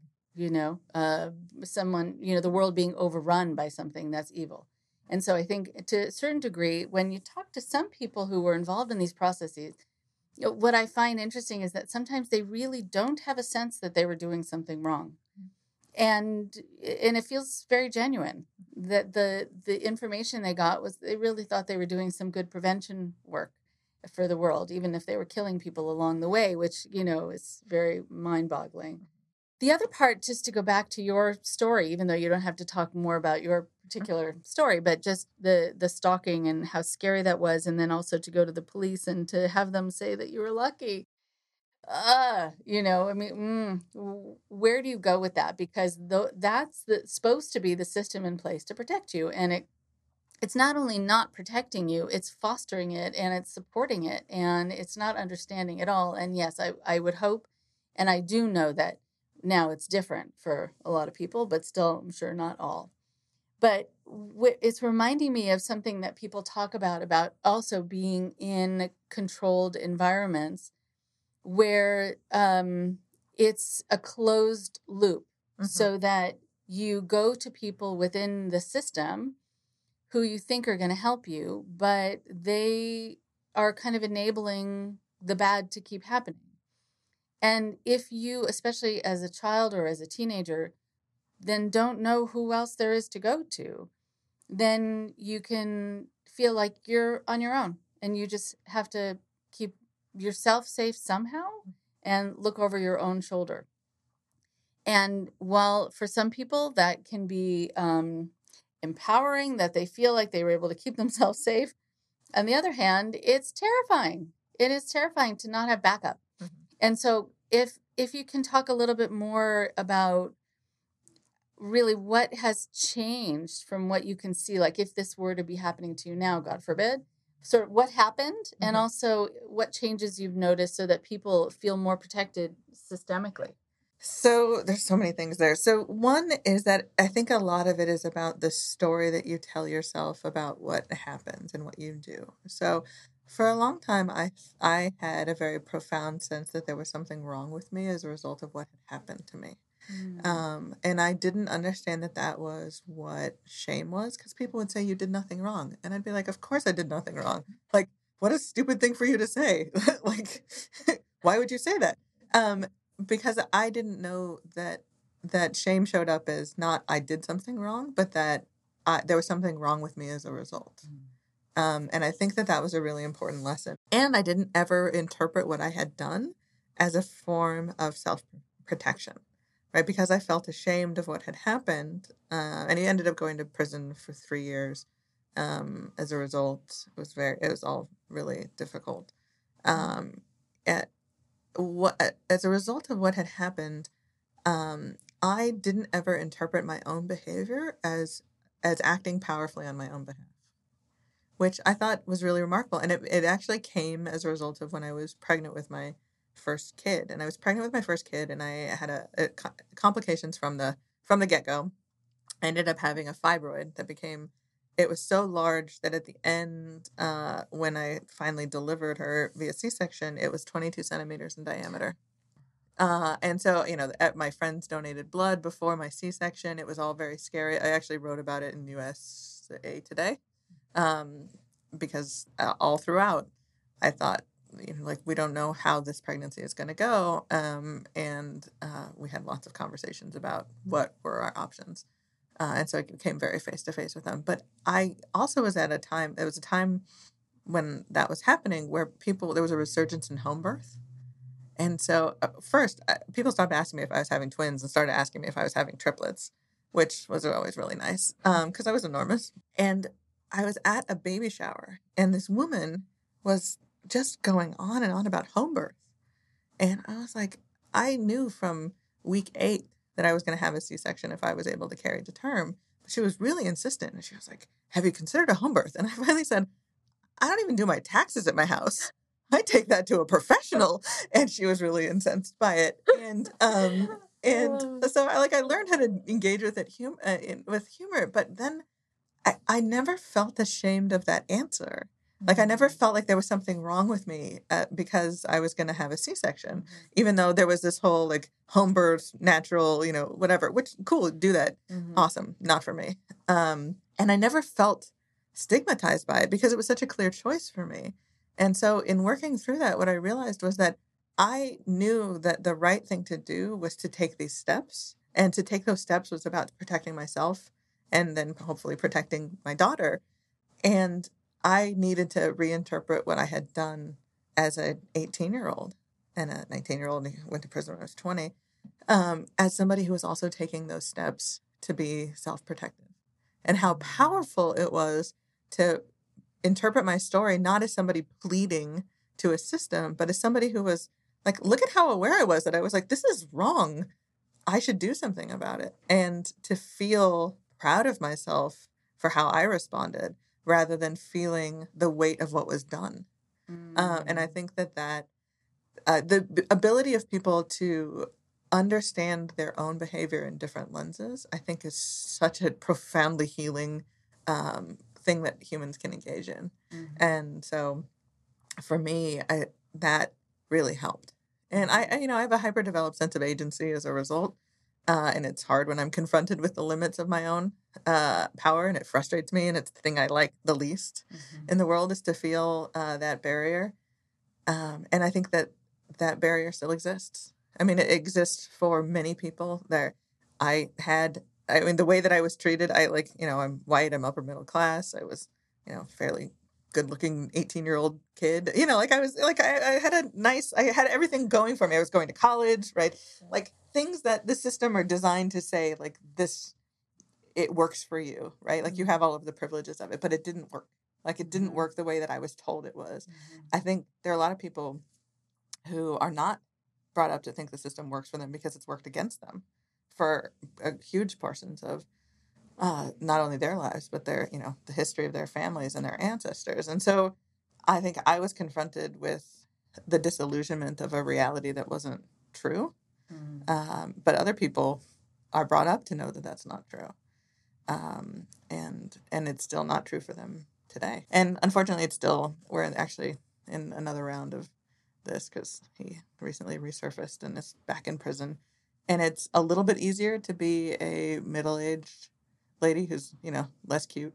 someone, the world being overrun by something that's evil. And so I think to a certain degree, when you talk to some people who were involved in these processes, what I find interesting is that sometimes they really don't have a sense that they were doing something wrong. And it feels very genuine that the information they got was, they really thought they were doing some good prevention work for the world, even if they were killing people along the way, which, is very mind-boggling. The other part, just to go back to your story, even though you don't have to talk more about your particular story, but just the stalking and how scary that was, and then also to go to the police and to have them say that you were lucky. Where do you go with that? Because that's supposed to be the system in place to protect you, and it's not only not protecting you, it's fostering it, and it's supporting it, and it's not understanding at all. And yes, I would hope, and I do know that now it's different for a lot of people, but still, I'm sure not all. But it's reminding me of something that people talk about also being in controlled environments where it's a closed loop, so that you go to people within the system who you think are going to help you, but they are kind of enabling the bad to keep happening. And if you, especially as a child or as a teenager, then don't know who else there is to go to, then you can feel like you're on your own, and you just have to keep yourself safe somehow and look over your own shoulder. And while for some people that can be empowering, that they feel like they were able to keep themselves safe, on the other hand, it's terrifying. It is terrifying to not have backup. And so if you can talk a little bit more about really what has changed from what you can see, like if this were to be happening to you now, God forbid, sort of what happened, and also what changes you've noticed so that people feel more protected systemically. So there's so many things there. So one is that I think a lot of it is about the story that you tell yourself about what happens and what you do. So for a long time, I had a very profound sense that there was something wrong with me as a result of what had happened to me. And I didn't understand that was what shame was, because people would say you did nothing wrong. And I'd be like, of course I did nothing wrong. Like, what a stupid thing for you to say. Like, why would you say that? Because I didn't know that that shame showed up as not I did something wrong, but that there was something wrong with me as a result. And I think that was a really important lesson. And I didn't ever interpret what I had done as a form of self-protection, right? Because I felt ashamed of what had happened. And he ended up going to prison for 3 years. As a result, it was all really difficult. As a result of what had happened, I didn't ever interpret my own behavior as acting powerfully on my own behalf, which I thought was really remarkable. And it actually came as a result of when I was pregnant with my first kid. And I was pregnant with my first kid, and I had complications from the get-go. I ended up having a fibroid that it was so large that at the end, when I finally delivered her via C-section, it was 22 centimeters in diameter. And so, my friends donated blood before my C-section. It was all very scary. I actually wrote about it in USA Today, because all throughout I thought, we don't know how this pregnancy is going to go. And we had lots of conversations about what were our options. And so I became very face-to-face with them. But I also was at it was a time when that was happening where there was a resurgence in home birth. And so first, people stopped asking me if I was having twins and started asking me if I was having triplets, which was always really nice because I was enormous. And I was at a baby shower, and this woman was just going on and on about home birth. And I was like, I knew from week 8 that I was going to have a C-section if I was able to carry to term. But she was really insistent. And she was like, have you considered a home birth? And I finally said, I don't even do my taxes at my house. I take that to a professional. And she was really incensed by it. And so I learned how to engage with it with humor. But then I never felt ashamed of that answer. I never felt like there was something wrong with me because I was going to have a C-section, even though there was this whole home birth, natural, whatever, which cool, do that. Awesome. Not for me. And I never felt stigmatized by it because it was such a clear choice for me. And so in working through that, what I realized was that I knew that the right thing to do was to take these steps, and to take those steps was about protecting myself and then hopefully protecting my daughter. And I needed to reinterpret what I had done as an 18-year-old and a 19-year-old who went to prison when I was 20, as somebody who was also taking those steps to be self-protective, and how powerful it was to interpret my story not as somebody pleading to a system, but as somebody who was like, look at how aware I was that I was like, this is wrong. I should do something about it. And to feel proud of myself for how I responded, rather than feeling the weight of what was done. And I think that the ability of people to understand their own behavior in different lenses, I think, is such a profoundly healing thing that humans can engage in. And so for me, that really helped. And I have a hyper-developed sense of agency as a result. And it's hard when I'm confronted with the limits of my own power, and it frustrates me. And it's the thing I like the least in the world, is to feel that barrier. And I think that barrier still exists. I mean, it exists for many people. The way that I was treated, I'm white, I'm upper middle class. I was, fairly good looking 18-year-old kid. I had everything going for me. I was going to college, right? Things that the system are designed to say, this, it works for you, right? You have all of the privileges of it, but it didn't work. It didn't work the way that I was told it was. I think there are a lot of people who are not brought up to think the system works for them because it's worked against them for huge portions of not only their lives, but their, the history of their families and their ancestors. And so I think I was confronted with the disillusionment of a reality that wasn't true. But other people are brought up to know that that's not true. And it's still not true for them today. And unfortunately, we're actually in another round of this because he recently resurfaced and is back in prison. And it's a little bit easier to be a middle-aged lady who's, less cute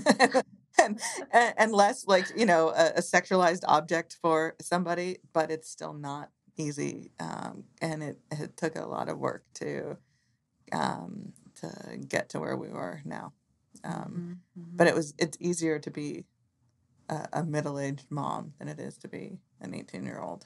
and less a sexualized object for somebody, but it's still not easy. And it took a lot of work to to get to where we were now. Mm-hmm. But it's easier to be a middle-aged mom than it is to be an 18-year-old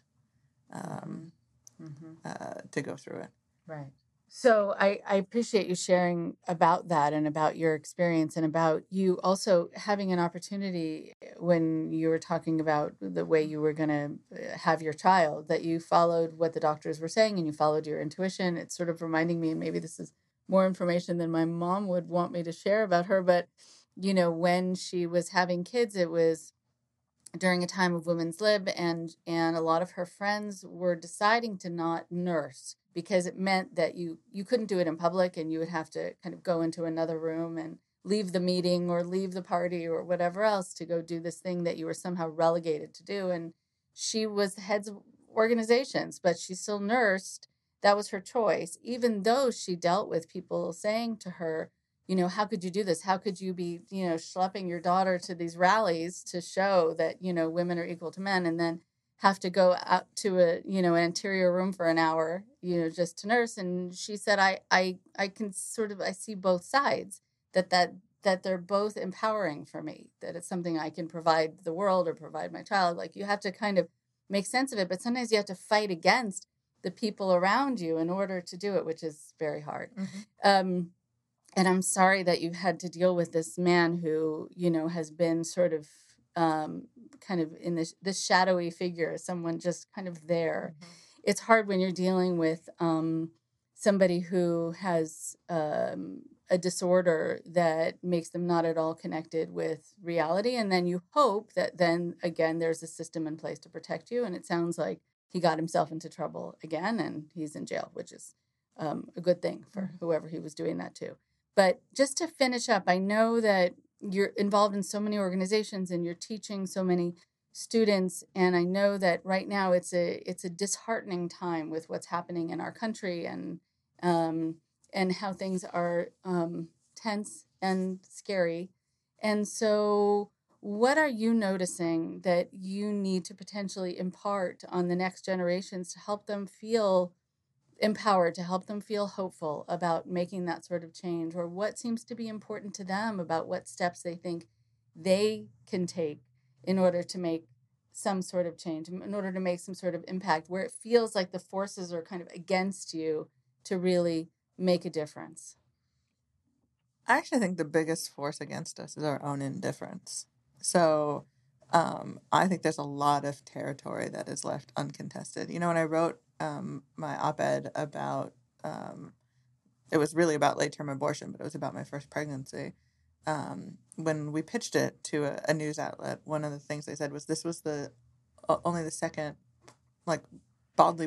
to go through it. Right. So I appreciate you sharing about that and about your experience and about you also having an opportunity when you were talking about the way you were going to have your child, that you followed what the doctors were saying and you followed your intuition. It's sort of reminding me, and maybe this is more information than my mom would want me to share about her, but when she was having kids, it was during a time of women's lib, and a lot of her friends were deciding to not nurse because it meant that you couldn't do it in public, and you would have to kind of go into another room and leave the meeting or leave the party or whatever else to go do this thing that you were somehow relegated to do. And she was the heads of organizations, but she still nursed. That was her choice, even though she dealt with people saying to her, how could you do this? How could you be, schlepping your daughter to these rallies to show that, women are equal to men, and then have to go out to an interior room for an hour, just to nurse. And she said, I can I see both sides, that they're both empowering for me, that it's something I can provide the world or provide my child. Like, you have to kind of make sense of it, but sometimes you have to fight against the people around you in order to do it, which is very hard. Mm-hmm. And I'm sorry that you've had to deal with this man who, has been sort of kind of in this shadowy figure, someone just kind of there. Mm-hmm. It's hard when you're dealing with somebody who has a disorder that makes them not at all connected with reality. And then you hope that then, again, there's a system in place to protect you. And it sounds like he got himself into trouble again, and he's in jail, which is a good thing for whoever he was doing that to. But just to finish up, I know that you're involved in so many organizations and you're teaching so many students. And I know that right now it's a disheartening time with what's happening in our country and how things are tense and scary. And so what are you noticing that you need to potentially impart on the next generations to help them feel empowered, to help them feel hopeful about making that sort of change? Or what seems to be important to them about what steps they think they can take in order to make some sort of change, in order to make some sort of impact where it feels like the forces are kind of against you to really make a difference? I actually think the biggest force against us is our own indifference. So I think there's a lot of territory that is left uncontested. When I wrote my op-ed about, it was really about late-term abortion, but it was about my first pregnancy. When we pitched it to a news outlet, one of the things they said was this was only the second, baldly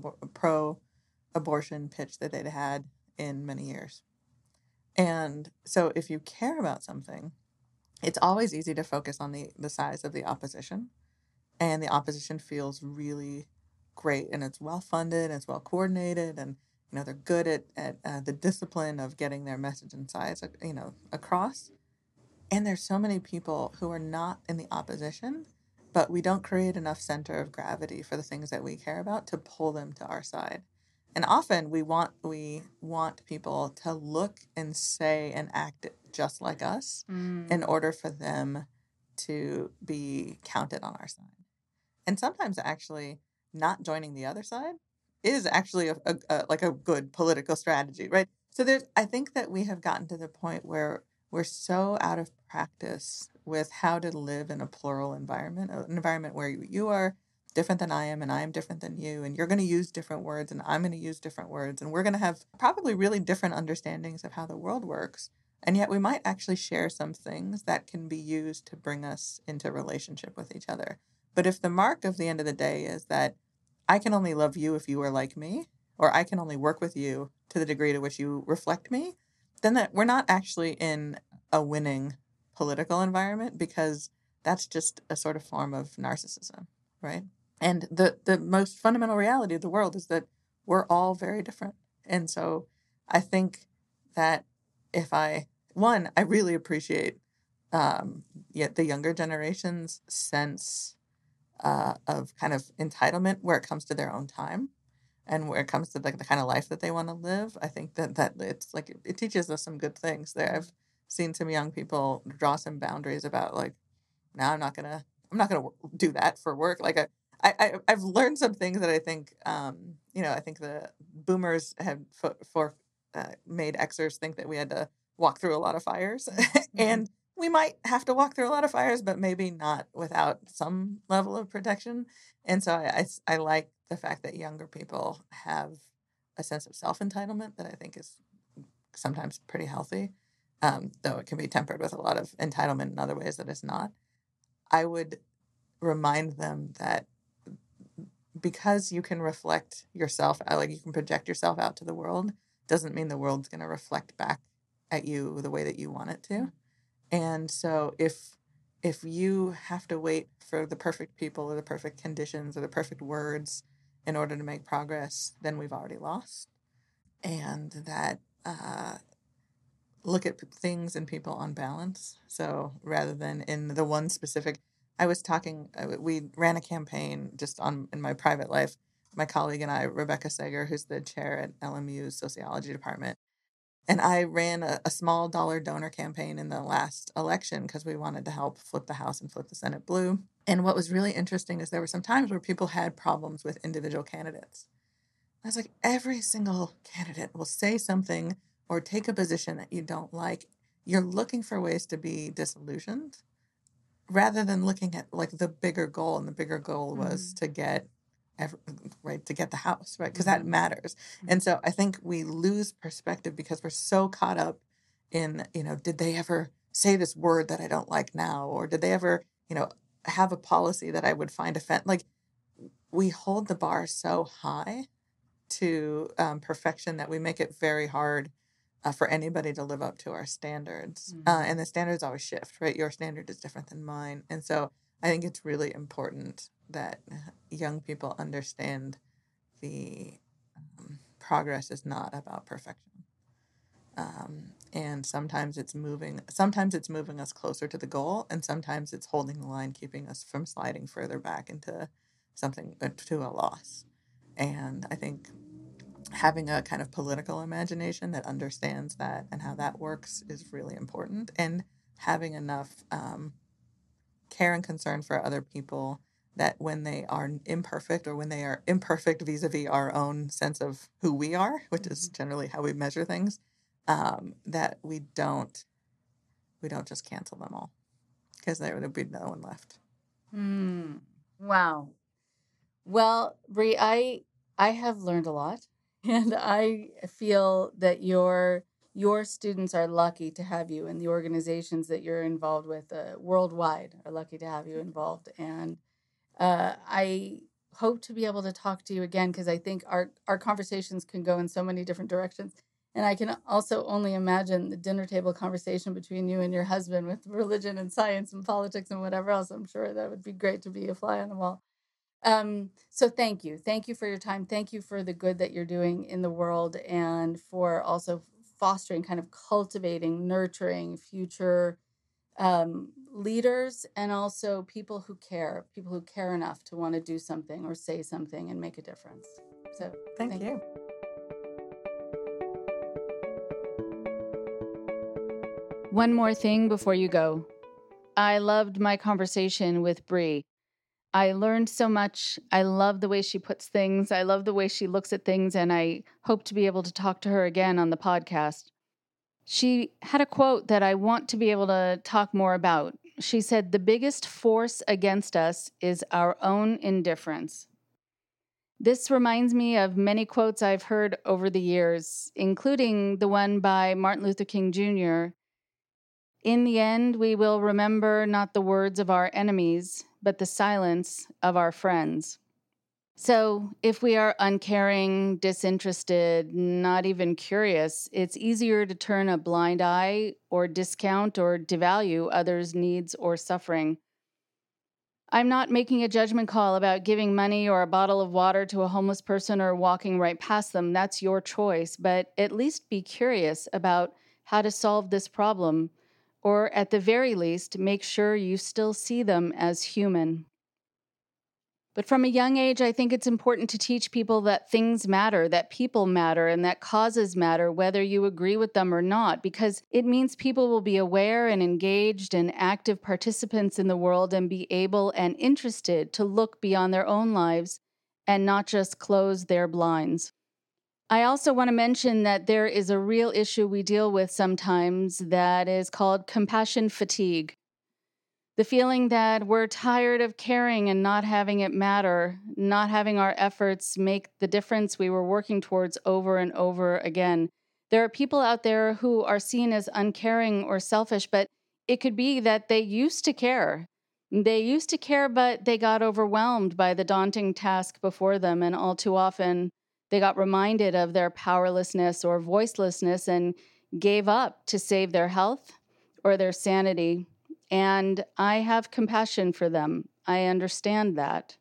pro-abortion pitch that they'd had in many years. And so if you care about something, it's always easy to focus on the size of the opposition. And the opposition feels really great, and it's well-funded, and it's well-coordinated, and, they're good at the discipline of getting their message and size, across. And there's so many people who are not in the opposition, but we don't create enough center of gravity for the things that we care about to pull them to our side. And often we want people to look and say and act just like us in order for them to be counted on our side. And sometimes actually not joining the other side is actually a good political strategy, right? So I think that we have gotten to the point where we're so out of practice with how to live in a plural environment, an environment where you are different than I am, and I am different than you, and you're going to use different words, and I'm going to use different words, and we're going to have probably really different understandings of how the world works, and yet we might actually share some things that can be used to bring us into relationship with each other. But if the mark of the end of the day is that I can only love you if you are like me, or I can only work with you to the degree to which you reflect me, then we're not actually in a winning political environment, because that's just a sort of form of narcissism, right? And the most fundamental reality of the world is that we're all very different. And so I think that I really appreciate the younger generation's sense of kind of entitlement where it comes to their own time. and where it comes to like the kind of life that they want to live, I think that it's like it teaches us some good things there. I've seen some young people draw some boundaries about like, now I'm not gonna do that for work. Like I've learned some things that I think, I think the boomers have made Xers think that we had to walk through a lot of fires, and we might have to walk through a lot of fires, but maybe not without some level of protection. And so I like the fact that younger people have a sense of self entitlement that I think is sometimes pretty healthy, though it can be tempered with a lot of entitlement in other ways that it's not. I would remind them that because you can reflect yourself, like you can project yourself out to the world, doesn't mean the world's going to reflect back at you the way that you want it to. And so if you have to wait for the perfect people or the perfect conditions or the perfect words in order to make progress, then we've already lost. And that look at things and people on balance. So rather than in the one specific, we ran a campaign just in my private life, my colleague and I, Rebecca Seger, who's the chair at LMU's sociology department. And I ran a small dollar donor campaign in the last election because we wanted to help flip the House and flip the Senate blue. And what was really interesting is there were some times where people had problems with individual candidates. I was like, every single candidate will say something or take a position that you don't like. You're looking for ways to be disillusioned rather than looking at like the bigger goal. And the bigger goal was to get to get the House, right? Because that matters. And so I think we lose perspective because we're so caught up in, did they ever say this word that I don't like now? Or did they ever, have a policy that I would find offensive? Like, we hold the bar so high to perfection that we make it very hard for anybody to live up to our standards. And the standards always shift, right? Your standard is different than mine. And so I think it's really important that young people understand the progress is not about perfection. And sometimes it's moving us closer to the goal, and sometimes it's holding the line, keeping us from sliding further back into something, to a loss. And I think having a kind of political imagination that understands that and how that works is really important, and having enough care and concern for other people that when they are imperfect, or when they are imperfect vis-a-vis our own sense of who we are, which is generally how we measure things, that we don't just cancel them all, because there would be no one left. Wow. Well, Bree, I have learned a lot, and I feel that your students are lucky to have you, and the organizations that you're involved with worldwide are lucky to have you involved. And I hope to be able to talk to you again, because I think our conversations can go in so many different directions. And I can also only imagine the dinner table conversation between you and your husband with religion and science and politics and whatever else. I'm sure that would be great to be a fly on the wall. So thank you. Thank you for your time. Thank you for the good that you're doing in the world, and for also fostering, kind of cultivating, nurturing future leaders, and also people who care enough to want to do something or say something and make a difference. So Thank you. One more thing before you go. I loved my conversation with Bree. I learned so much. I love the way she puts things. I love the way she looks at things, and I hope to be able to talk to her again on the podcast. She had a quote that I want to be able to talk more about. She said, "The biggest force against us is our own indifference." This reminds me of many quotes I've heard over the years, including the one by Martin Luther King Jr. "In the end, we will remember not the words of our enemies, but the silence of our friends." So if we are uncaring, disinterested, not even curious, it's easier to turn a blind eye or discount or devalue others' needs or suffering. I'm not making a judgment call about giving money or a bottle of water to a homeless person or walking right past them. That's your choice, but at least be curious about how to solve this problem, or at the very least, make sure you still see them as human. But from a young age, I think it's important to teach people that things matter, that people matter, and that causes matter, whether you agree with them or not, because it means people will be aware and engaged and active participants in the world and be able and interested to look beyond their own lives and not just close their blinds. I also want to mention that there is a real issue we deal with sometimes that is called compassion fatigue. The feeling that we're tired of caring and not having it matter, not having our efforts make the difference we were working towards over and over again. There are people out there who are seen as uncaring or selfish, but it could be that they used to care. They used to care, but they got overwhelmed by the daunting task before them, and all too often they got reminded of their powerlessness or voicelessness and gave up to save their health or their sanity. And I have compassion for them. I understand that.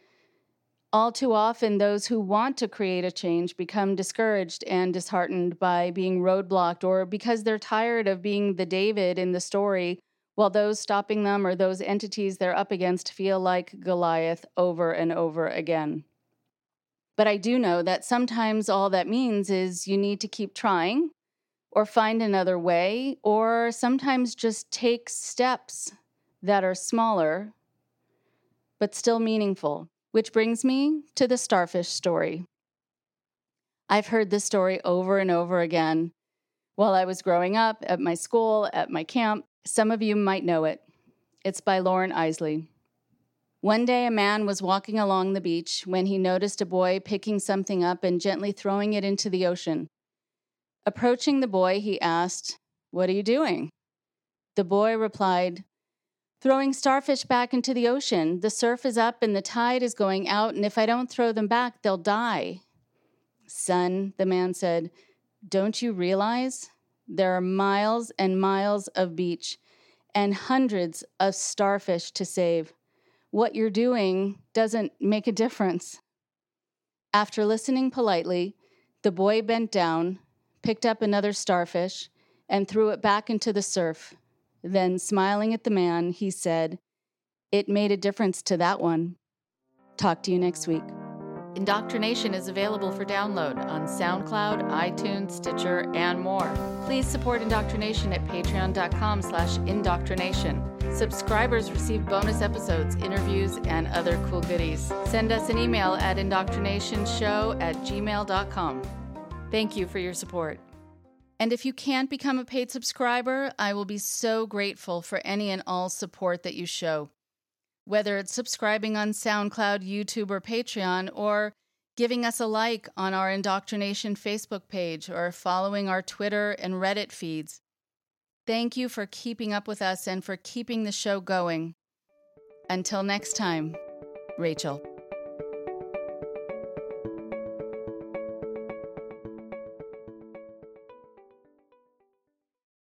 All too often, those who want to create a change become discouraged and disheartened by being roadblocked or because they're tired of being the David in the story, while those stopping them or those entities they're up against feel like Goliath over and over again. But I do know that sometimes all that means is you need to keep trying, or find another way, or sometimes just take steps that are smaller, but still meaningful. Which brings me to the starfish story. I've heard this story over and over again while I was growing up, at my school, at my camp. Some of you might know it. It's by Lauren Isley. One day, a man was walking along the beach when he noticed a boy picking something up and gently throwing it into the ocean. Approaching the boy, he asked, "What are you doing?" The boy replied, "Throwing starfish back into the ocean. The surf is up and the tide is going out, and if I don't throw them back, they'll die." "Son," the man said, "don't you realize there are miles and miles of beach and hundreds of starfish to save? What you're doing doesn't make a difference." After listening politely, the boy bent down, picked up another starfish, and threw it back into the surf. Then, smiling at the man, he said, "It made a difference to that one." Talk to you next week. Indoctrination is available for download on SoundCloud, iTunes, Stitcher, and more. Please support Indoctrination at patreon.com/indoctrination. Subscribers receive bonus episodes, interviews, and other cool goodies. Send us an email at indoctrinationshow@gmail.com. Thank you for your support. And if you can't become a paid subscriber, I will be so grateful for any and all support that you show. Whether it's subscribing on SoundCloud, YouTube, or Patreon, or giving us a like on our Indoctrination Facebook page, or following our Twitter and Reddit feeds. Thank you for keeping up with us and for keeping the show going. Until next time, Rachel.